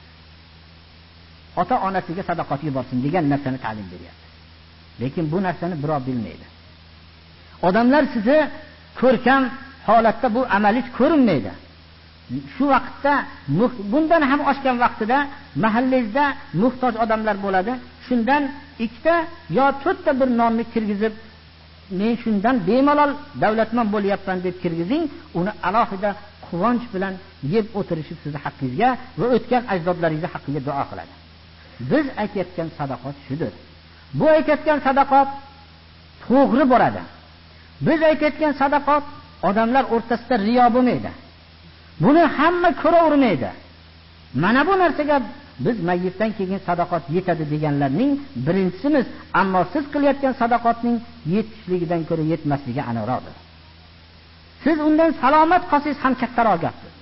ota-onasiga sadaqat yuborsin degan narsani ta'lim beryapti. Lekin bu narsani birov bilmaydi. Odamlar sizni ko'rkam holatda bu amaliy ko'rinmaydi. Shu vaqtda bundan ham oshgan vaqtida mahallangizda muhtoj odamlar bo'ladi. Shundan ikkita yo to'rtta bir nonni kirgizib, men shundan bemalol davlatman bo'lyapman deb kirgizing, uni alohida quvonch bilan yeb o'tirishib sizni haqqingizga va o'tgan ajdodlaringizning haqqiga duo qiladi. Biz aytayotgan sadaqat shudir. Bu aytayotgan sadaqat to'g'ri boradi. Biz aytayotgan sadaqat odamlar o'rtasida riyo bo'lmaydi. Buni hamma ko'ravermaydi. Mana bu narsaga biz mayyitdan keyin sadaqat yetadi deganlarning birinchisimiz, ammo siz qilayotgan sadaqatning yetishligidan ko'ra yetmasligi aniqroqdir. Siz undan salomat qolsangiz ham kattaroq gapdir.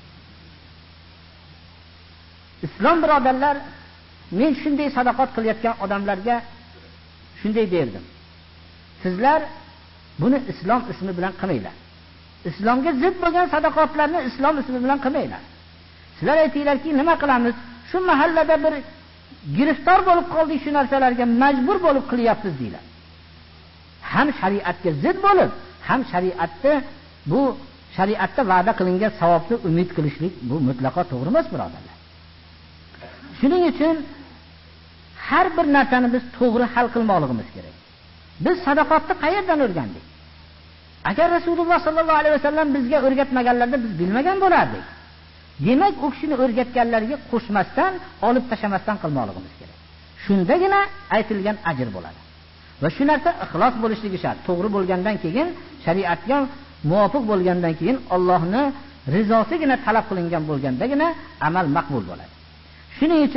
Islom birodarlar, men shunday sadaqat qilayotgan odamlarga shunday derdim. Sizlar buni islom ismi bilan qilmanglar. Islomga zid bo'lgan sadaqatlarni islom ismi bilan qilmanglar. Sizlar aytinglarki, nima qilamiz? Shu mahallada bir giriftor bo'lib qoldik, shu narsalarga majbur bo'lib qilyapmiz deylar. Ham shariatga zid bo'lib, ham shariatda bu shariatda va'da qilingan savobni umid qilishlik bu mutlaqo to'g'ri emas, birodarlar. Shuning uchun har bir narsani biz to'g'ri hal qilmoqligimiz kerak. Biz sadaqatni qayerdan o'rgandik? Agar Rasululloh sallallohu alayhi vasallam bizga o'rgatmaganlarda biz bilmagan bo'lardik. Demak, u kishini o'rgatganlariga qo'shmasdan, olib tashamasdan qilmoqligimiz kerak. Shundagina aytilgan ajr bo'ladi. Va shu narsa ixlos bo'lishligi shart. To'g'ri bo'lgandan keyin, shariatga muvofiq bo'lgandan keyin Allohning rizosigina talab qilingan bo'lgandagina amal maqbul bo'ladi. Shuning uchun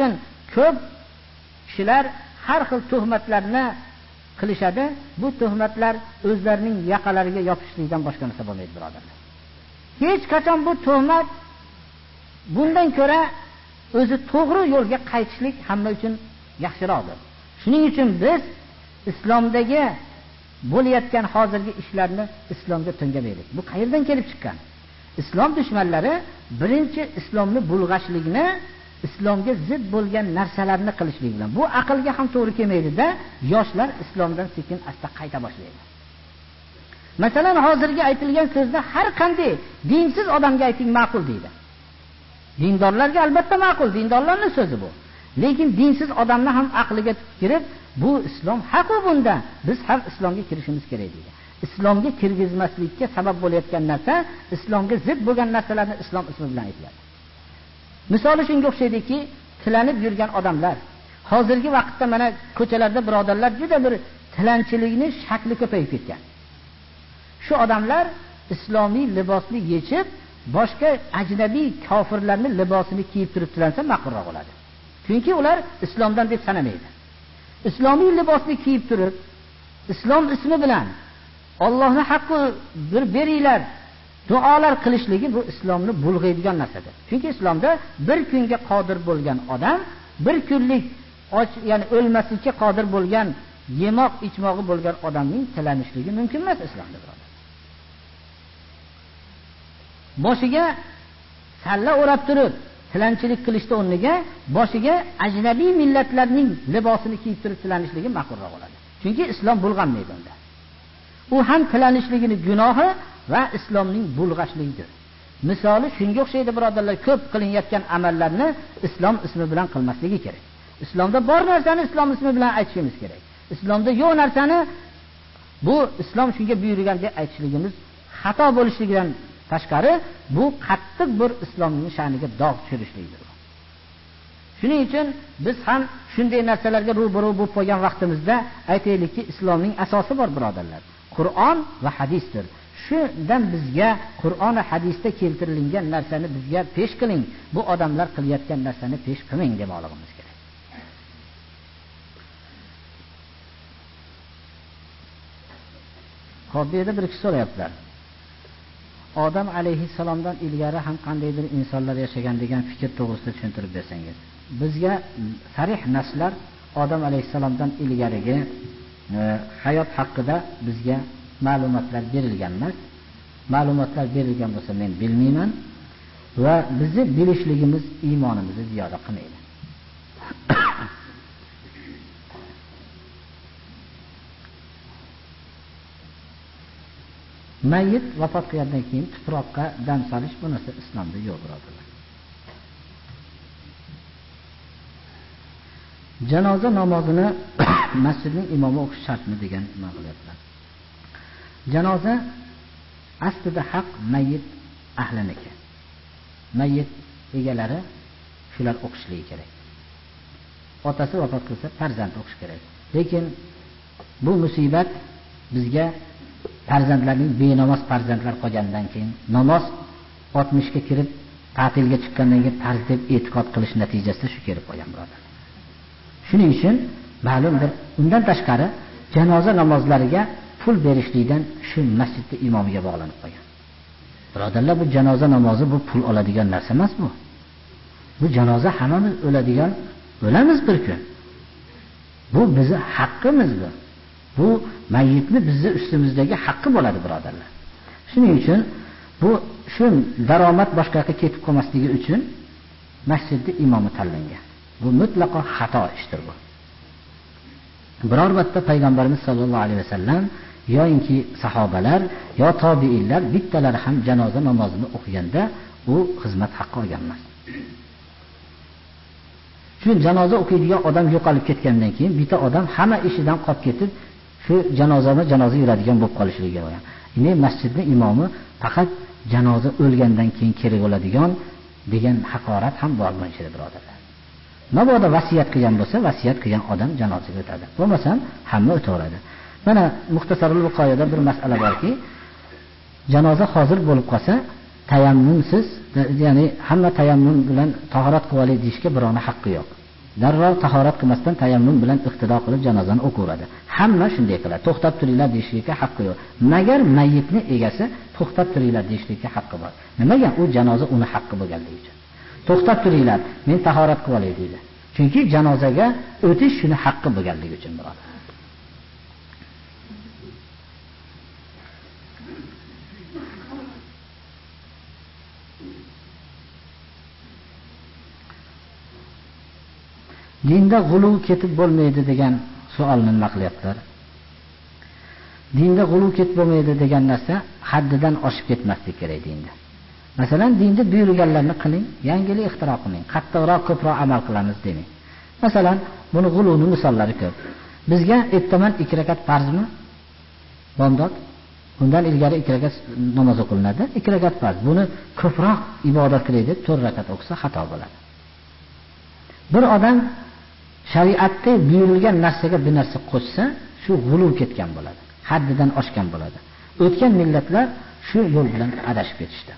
ko'p kishilar har xil tuhmatlarni qilishadi. Bu tuhmatlar o'zlarining yaqalariga yopishlikdan boshqa narsa bo'lmaydi, birodarlar. Hech qachon bu tuhmat bundan ko'ra o'zi to'g'ri yo'lga qaytishlik hamma uchun yaxshiroqdir. Shuning uchun biz islomdagi bo'layotgan hozirgi ishlarni islomga to'ngamaylik. Bu qayerdan kelib chiqqan? Islom dushmanlari birinchi islomni bulg'ashlikni, islomga zid bo'lgan narsalarni qilishlik bilan. Bu aqlga ham to'g'ri kelmaydi-da, yoshlar islomdan sekin asta qayta boshlaydi. Masalan, hozirgi aytilgan so'zda har qanday dinsiz odamga ayting ma'qul deydi. Dindorlarga albatta ma'qul, dindorlarning so'zi bu. Lekin dinsiz odamni ham aqliga kirib, bu islom haqi, bunda biz ham islomga kirishimiz kerak deydi. Islomga kirgizmaslikka sabab bo'layotgan narsa, islomga zid bo'lgan narsalarni islom ismi bilan aytiladi. Misoli shunga o'xshaydiki, tilanib yurgan odamlar, hozirgi vaqtda mana ko'chalarda birodarlar juda bir tilanchilikni shakli ko'payib ketgan. Shu odamlar islomiy libosni yechib, boshqa ajnabiy kofirlarning libosini kiyib turib tilansa ma'qulroq bo'ladi. Chunki ular islomdan deb sanamaydi. Islomiy libosni kiyib turib, islom ismi bilan Allohning haqqi bir beringlar, duolar qilishligi bu islomni bulg'aydigan narsadir. Chunki islomda bir kunga qodir bo'lgan odam, bir kunlik och, ya'ni o'lmaslikka qodir bo'lgan, yemoq ichmog'i bo'lgan odamning tilanishligi mumkin emas islomda, birodar. Boshiga salla o'rab turib tilanchilik qilishda o'rniga boshiga ajnabiy millatlarning libosini kiyib turib tilanishligi ma'qulroq bo'ladi. Chunki islom bulg'anmaydi unda. U ham tilanishligini gunohi va islomning bulg'ashligidir. Misoli shunga o'xshaydi, birodarlar, ko'p qilinayotgan amallarni islom ismi bilan qilmasligi kerak. Islomda bor narsani islom ismi bilan aytishimiz kerak. Islomda yo'q narsani bu islom shunga buyurgan deb aytishligimiz xato bo'lishligidan tashqari, bu qattiq bir islomning sha'niga dog' tushirishlikdir. Shuning uchun biz ham shunday narsalarga ro'baro bo'lib qolgan vaqtimizda aytaylikki, islomning asosi bor, birodarlar. Qur'on va hadisdir. Shundan bizga Qur'on va hadisda keltirilgan narsani bizga pesh qiling. Bu odamlar qilayotgan narsani pesh qilmang demoqligimiz kerak. Xo'p, bu yerda bir kishi so'rayaptilar. Odam alayhissalomdan ilgari ham qandaydir insonlar yashagan degan fikr to'g'risida tushuntirib bersangiz. Bizga sarih naslar Odam alayhissalomdan ilgarigi e, hayot haqida bizga ma'lumotlar berilgan emas. Ma'lumotlar berilgan bo'lsa men bilmayman va bizni bilishligimiz iymonimizni ziyoda qilmaydi. Mayyit vafot qilgandan keyin tuproqqa dam solish bu narsa islomda yo'q, birodarlar. Janoza namozini masjidning imomi o'qish shartmi degan ma'lumotlar. Janoza aslida haq mayyit ahliniki. Mayyit egalari shular o'qishligi kerak. Otasi vafot qilsa farzand o'qish kerak. Lekin bu musibat bizga farzandlarning benamoz farzandlar qolgandan keyin namoz oltmishga kirib ta'tilga chiqqandan keyin farz deb e'tiqod qilish natijasida shu kelib qolgan, birodarlar. Shuning uchun ma'lum bir undan tashqari janoza namozlariga pul berishlikdan shu masjidda imomiga bog'lanib qolgan. Birodarlar, bu janoza namozi bu pul oladigan narsa emas bu. Bu janoza hammamiz o'ladigan, o'lamiz bir kun. Bu bizning haqqimiz bu. Bu mayyitni bizning ustimizdagi haqqi bo'ladi, birodarlar. Shuning uchun bu shu daromad boshqa yoqqa ketib qolmasligi uchun masjidda imomi tanlangan. Bu mutlaqo xato ishdir bu. Biror marta payg'ambarimiz sollallohu alayhi vasallam yoinki sahobalar yo tobiinlar bittalari ham janoza namozini o'qiganda u xizmat haqqi olgan emas. Shu janoza o'qiydigan odam yo'qolib ketgandan keyin bitta odam hamma ishidan qolib ketib shu janozani janoza yuradigan bo'lib qolishligi bo'lgan. Ya'ni masjidning imomi faqat janoza o'lgandan keyin kerak bo'ladigan degan haqorat ham bor bu ishda, birodarlar. Mabodo vasiyat qilgan bo'lsa, vasiyat qilgan odam janozaga o'tadi. Bo'lmasa hamma o'taveradi. Mana muxtasarul qoyada bir masala borki, janoza hozir bo'lib qolsa, tayammumsiz, ya'ni hamma tayammum bilan tahorat qilib olay deyishga birovning haqqi yo'q. darrov tahorat qilmasdan tayammum bilan iqtido qilib janozani o'qiradi. Hamma shunday qiladi. To'xtab turinglar deyishlikka haqqi yo'q. Magar mayyitning egasi to'xtab turinglar deyishlikka haqqi bor. Nimaga? U janoza uni haqqi bo'lganligi uchun. To'xtab turinglar, men tahorat qilib olay deydi. Chunki janozaga o'tish shuni haqqi bo'lganligi uchun birodar. Dinda g'uluv ketib bo'lmaydi degan savolni nima qilyaptilar? Dinda g'uluv ketib bo'lmaydi degan narsa haddidan oshib ketmaslik kerak dinda. Masalan, dinda buyurilganlarni qiling, yangilik ixtiro qilmang, qattiqroq, ko'proq amal qilamiz demang. Masalan, buni g'uluvning misollari ko'p. Bizga ertaman ikki rakat farzmi? Bomdod. Undan ilgari ikki rakat namoz o'qilinadi, ikki rakat farz. Buni ko'proq ibodat qilaylik deb to'rt rakat o'qisa xato bo'ladi. Bir odam shariatda buyurilgan narsaga bir narsa qo'shsa, shu g'uluv ketgan bo'ladi, haddidan oshgan bo'ladi. O'tgan millatlar shu yo'l bilan adashib ketishdi.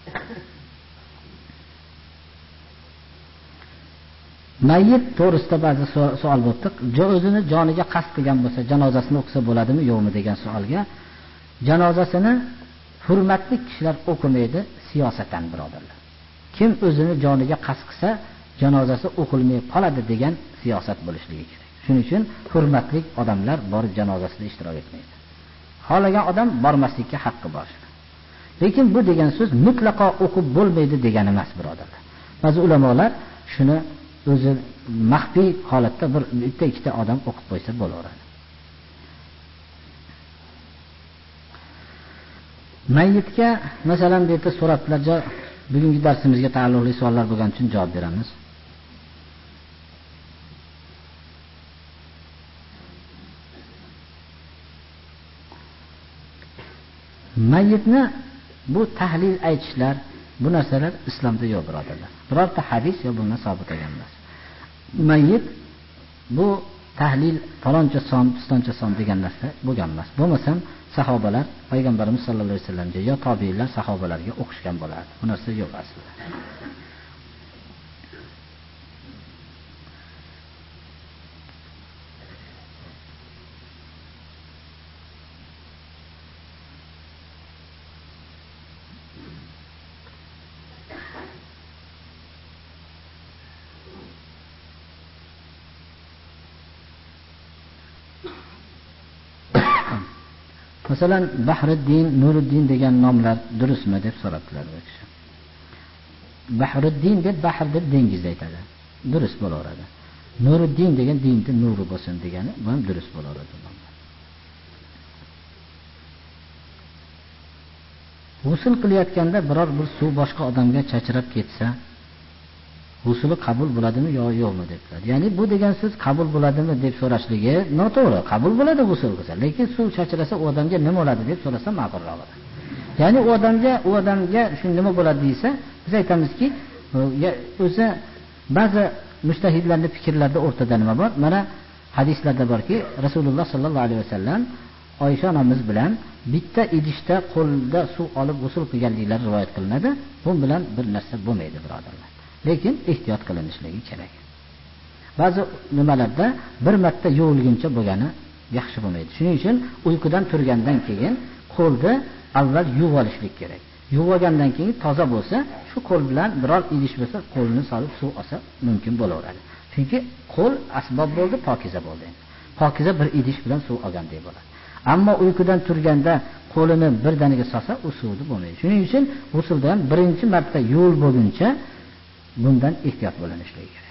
Mayyit to'g'risida ba'zi savol bo'ldi. O'zini joniga qasd qilgan bo'lsa, janozasini o'qisa bo'ladimi, yo'qmi degan savolga janozasini hurmatli kishilar o'qimaydi siyosatan, birodarlar. Kim o'zini joniga qasd qilsa, janozasi o'qilmay qoladi degan siyosat bo'lishligi kerak. Shuning uchun hurmatli odamlar borib janozasida ishtirok etmaydi. Xohlagan odam bormaslikka haqqi bor. Lekin bu degan so'z mutlaqo o'qib bo'lmaydi degani emas, birodarlar. Ba'zi ulamolar shuni o'zi maxfiy holatda bir bitta ikkita odam o'qib qo'ysa bo'laveradi. Mayyitga masalan bu yerda so'rablarga bugungi darsimizga taalluqli savollar bo'lgani uchun javob beramiz. Mayyitni bu tahlil aytishlar, bu narsalar islomda yo'q, birodarlar. Birorta hadis yo bundan sabit emas. Mayyit bu tahlil faloncha son, pistoncha son degan narsa bo'lgan emas. Bo'lmasam sahobalar payg'ambarimiz sollallohu alayhi vasallamga yo tobiinlar sahobalarga o'qishgan bo'lardi. Bu narsa yo'q aslida. Masalan, Bahriddin, Nuriddin degan nomlar durustmi deb so'rabdilar bu kishi. Bahriddin deb bahr deb dengiz aytadi. Durust bo'laveradi. Nuriddin degan dinda nuri bo'lsin degani, bu ham durust bo'laveradi. G'usl qilayotganda biror bir suv boshqa odamga chachrab ketsa, g'usli qabul bo'ladimi yo yo'qmi dedilar. Ya'ni bu degan so'z qabul bo'ladimi deb so'rashligi noto'g'ri. Qabul bo'ladi g'usl qilsa, lekin suv chachrasa u odamga nima bo'ladi deb so'rasa ma'qulroq bo'ladi. Ya'ni u odamga u odamga shu nima bo'ladi desa, biz aytamizki, o'zi ba'zi mujtahidlarning fikrlarida o'rtada nima bor? Mana hadislarda borki, Rasululloh sallallohu alayhi vasallam Oysha onamiz bilan bitta idishda qo'lda suv olib g'usl qilganliklari rivoyat qilinadi. Bu bilan bir narsa bo'lmaydi, birodarlar. Lekin ehtiyot qilinishligi kerak. Ba'zi nimalarda bir marta yuvilguncha bo'lgani yaxshi bo'lmaydi. Shuning uchun uyqudan turgandan keyin qo'lni avval yuvib olishlik kerak. Yuvib olgandan keyin toza bo'lsa, shu qo'l bilan biror idish bo'lsa, qo'lni solib suv olsa mumkin bo'laveradi. Chunki qo'l asbob bo'ldi, pokiza bo'ldi. Pokiza bir idish bilan suv olgandek bo'ladi. Ammo uyqudan turganda qo'lini birdaniga solsa, u suvni bo'lmaydi. Shuning uchun g'uslda ham birinchi marta yuvil bo'lguncha bundan ehtiyot bo'linishligi kerak.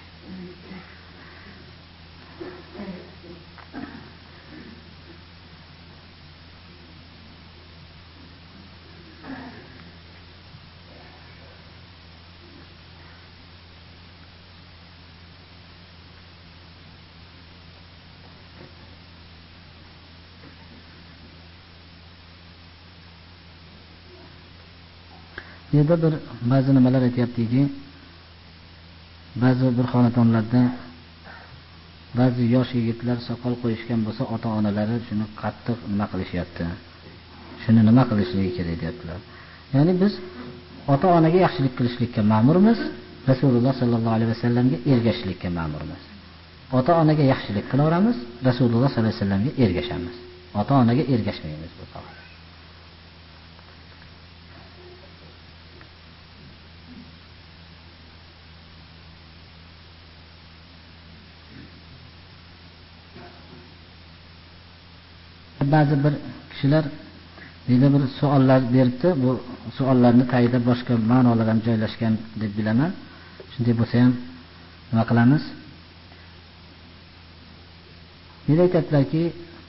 Yerda bir ba'zi nimalar aytayaptiki, ba'zi bir xonadonlarda ba'zi yosh yigitlar soqol qo'yishgan bo'lsa, ota-onalari shuni qattiq nima qilishyapti. Shuni nima qilishligi kerak deyaptilar. Ya'ni biz ota-onaga yaxshilik qilishlikka ma'murmiz, Rasululloh sallallohu alayhi vasallamga ergashishlikka ma'murmiz. Ota-onaga yaxshilik qilaveramiz, Rasululloh sallallohu alayhi vasallamga ergashamiz. Ota-onaga ergashmaymiz bu sohada. Ba'zi bir kishilar deydi bir savollar beribdi. Bu savollarni tagida boshqa ma'nolar ham joylashgan deb bilaman. Shunday bo'lsa ham nima qilamiz? Meni aytadilarki,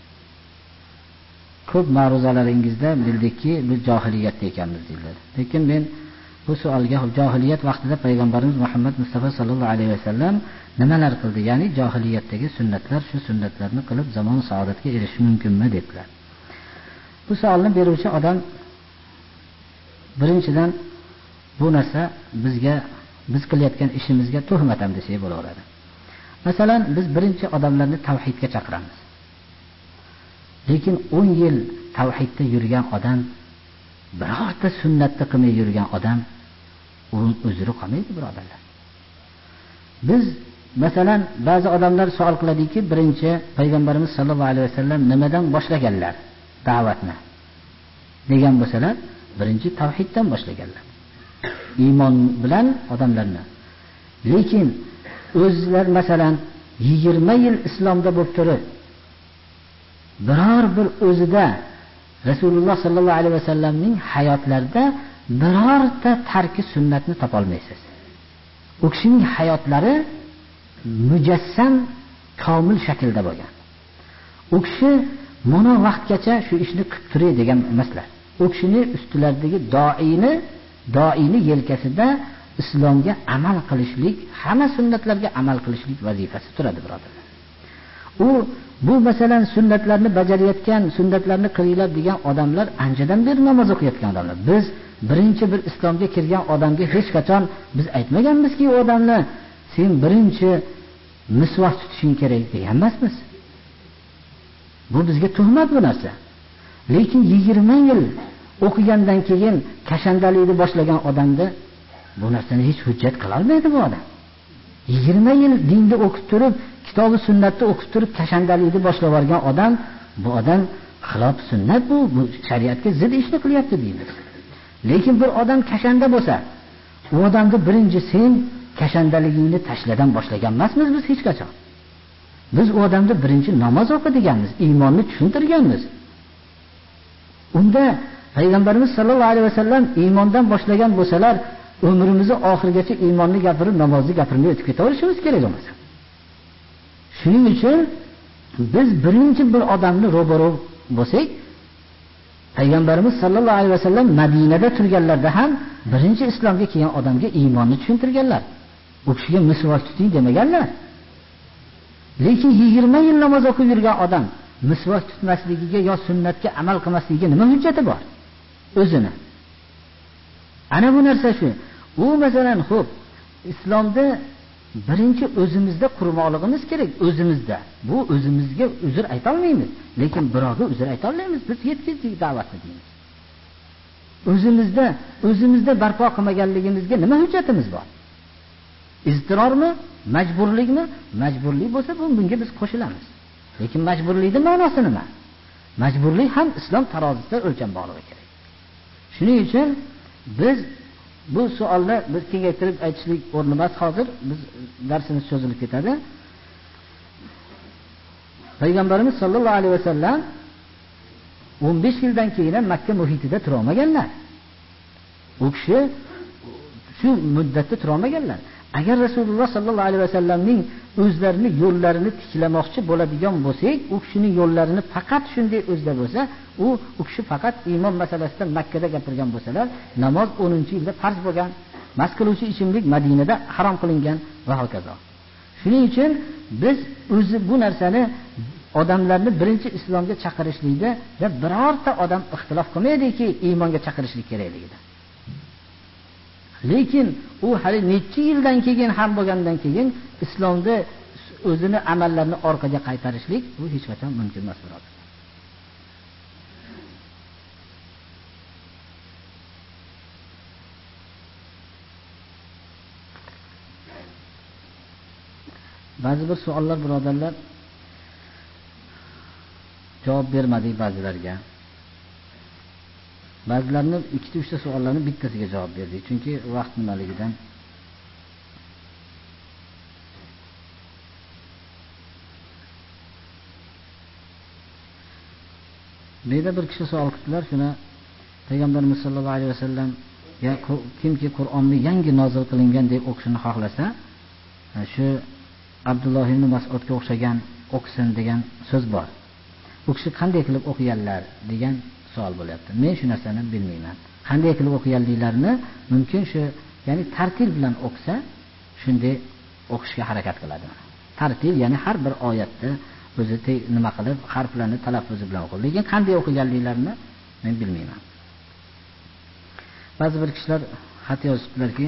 ko'p ma'ruzalaringizda bildikki, biz johiliyatda ekanmiz deydilar. Lekin men bu savolga johiliyat vaqtida payg'ambarimiz Muhammad Mustafa sallallohu alayhi vasallam nimalar qildi? Ya'ni johiliyatdagi sunnatlar, shu sunnatlarni qilib zamon saodatga erishish mumkinmi dedilar. Bu savolni beruvchi odam birinchidan bu narsa bizga biz qilayotgan ishimizga tuhmat ham desak bo'laveradi. Masalan, biz birinchi odamlarni tavhidga chaqiramiz. Lekin o'n yil tavhidda yurgan odam, birorta sunnatni qilmay yurgan odam, uning uzri qolmaydi, birodarlar. Biz masalan ba'zi odamlar savol qiladiki, birinchi payg'ambarimiz sollallohu alayhi vasallam nimadan boshlaganlar da'vatni degan bo'lsalar, birinchi tavhiddan boshlaganlar. Iymon bilan odamlarni. Lekin o'zlar masalan yigirma yil islomda bo'lib turib, biror bir o'zida Rasululloh sallallohu alayhi vasallamning hayotlarida birorta tarki sunnatni topolmaysiz. U kishining hayotlari mujassam, komil shaklda bo'lgan. U kishi mana vaqtgacha shu ishni qilib turay degan emaslar. U kishining ustilaridagi doini, doini yelkasida islomga amal qilishlik, hamma sunnatlarga amal qilishlik vazifasi turadi, birodarlar. U bu masalan sunnatlarni bajarayotgan, sunnatlarni qilinglar degan odamlar anchadan beri namoz o'qiyotgan odamlar. Biz birinchi bir islomga kirgan odamga hech qachon biz aytmaganmizki, u odamni sen birinchi misvoq tutishing kerak degan emasmiz. Bu bizga tuhmat bu narsa. Lekin yigirma yil o'qigandan keyin kashandalikni boshlagan odamda bu narsani hech hujjat qila olmaydi bu odam. yigirma yil dinni o'qib turib, kitobi sunnatni o'qib turib kashandalikni boshlab olgan odam, bu odam xilof sunnat, bu, bu shariatga zid ishni qilyapti deymiz. Lekin bir odam kashanda bo'lsa, u odamni birinchi sen kashandaligingni tashladan boshlagan emasmiz biz hech qachon. Biz u odamni birinchi namoz o'qi deganmiz, iymonni tushuntirganmiz. Unda payg'ambarimiz sollallohu alayhi vasallam iymondan boshlagan bo'lsalar, umrimizni oxirigacha iymonni gapirib, namozni gapirmay o'tib ketaverishimiz kerak emas. Shuning uchun biz birinchi bir odamni ro'baro bo'lsak, payg'ambarimiz sollallohu alayhi vasallam Madinada turganlarda ham birinchi islomga kelgan odamga iymonni tushuntirganlar. U kishiga misvoq tuting demaganlar. Lekin yigirma yil namoz o'qib yurgan odam misvoq tutmasligiga yo sunnatga amal qilmasligiga nima hujjati bor? O'zini. Ana bu narsa shu. U masalan, xo'p, islomda birinchi o'zimizda qurmoqligimiz kerak, o'zimizda. Bu o'zimizga uzr ayta olmaymiz, lekin birovga uzr ayta olmaymiz. Biz yetkazdik da'vatni deymiz. O'zimizda, o'zimizda barpo qilmaganligimizga nima hujjatimiz bor? Iztirormi, majburlikmi? Majburlik bo'lsa, bu bunga biz qo'shilamiz. Lekin majburlikning ma'nosi nima? Majburlik ham islom tarozisida o'lchanmoqligi kerak. Shuning uchun biz bu savolni biz kengaytirib aytishlik o'rni emas hozir, biz darsimiz cho'zilib ketadi. Payg'ambarimiz sollallohu alayhi vasallam o'n besh yildan keyin Makka muhitida tura olmaganlar. U kishi shu muddatda tura olmaganlar. Agar Rasululloh sallallohu alayhi vasallamning o'zlarini yo'llarini tiklamoqchi bo'ladigan bo'lsak, u kishining yo'llarini faqat shunday o'zda bo'lsa, u u kishi faqat iymon masalasida Makkada gapirgan bo'lsalar, namoz o'ninchi yilda farz bo'lgan, mast qiluvchi ichimlik Madinada harom qilingan va hokazo. Shuning uchun biz o'zi bu narsani odamlarni birinchi islomga chaqirishlikda birorta odam ixtilof qilmaydiki, iymonga chaqirishlik kerakligida. Lekin u hali necha yildan keyin ham bo'lgandan keyin islomda o'zini amallarini orqaga qaytarishlik bu hech qachon mumkin emas, birodar. Ba'zi bir savollar birodarlar javob bermadik ba'zilarga. Ba'zilarning ikkita uchta savollarning bittasiga javob berdik, chunki vaqt nimaligidan. Beda bir kishi savol qildilar, shuni Payg'ambarimiz sollallohu alayhi vasallam ya kimki Qur'onni yangi nozil qilingan deb o'qishni xohlasa, shu Abdulloh ibn Mas'udga o'xshagan o'qisin degan so'z bor. U kishi qanday qilib o'qiganlar degan savol bo'lyapti. Men shu narsani bilmayman. Qanday qilib o'qiganliklarini mumkin shu, ya'ni tartil bilan o'qisa, shunday o'qishga harakat qiladi. Tartil ya'ni har bir oyatni o'zi nima qilib, harflarni talaffuzi bilan o'qiydi. Lekin qanday o'qiganliklarini men bilmayman. Ba'zi bir kishilar xat yozibdilarki,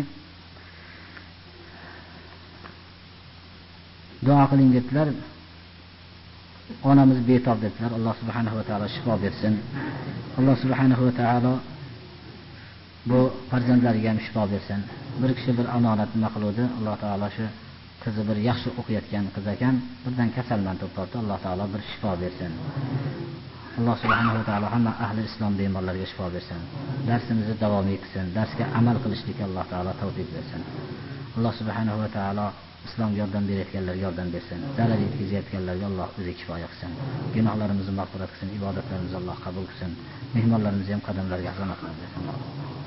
duo qiling dedilar. Onamiz betob dedilar. Alloh subhanahu va taolo shifo bersin. Alloh subhanahu va taolo bu farzandlariga ham shifo bersin. Bir kishi bir amonat nima qiluvdi, Alloh taolo shu qizi bir yaxshi o'qiyotgan qiz ekan, birdan kasalman to'poldi. Alloh taolo bir shifo bersin. Alloh subhanahu va taolo hamma ahli islom bemorlariga shifo bersin. Darsimizni davom etsin. Darsga amal qilishlikka Alloh taolo tavfiq bersin. Alloh subhanahu va taolo islomga yordam berayotganlarga yordam bersin. Zarar yetkazayotganlarga Alloh o'zi kifoya qilsin. Gunohlarimizni mag'firat qilsin, ibodatlarimizni Alloh qabul qilsin. Mehmonlarimizni ham qadamlariga rahmat qilsin.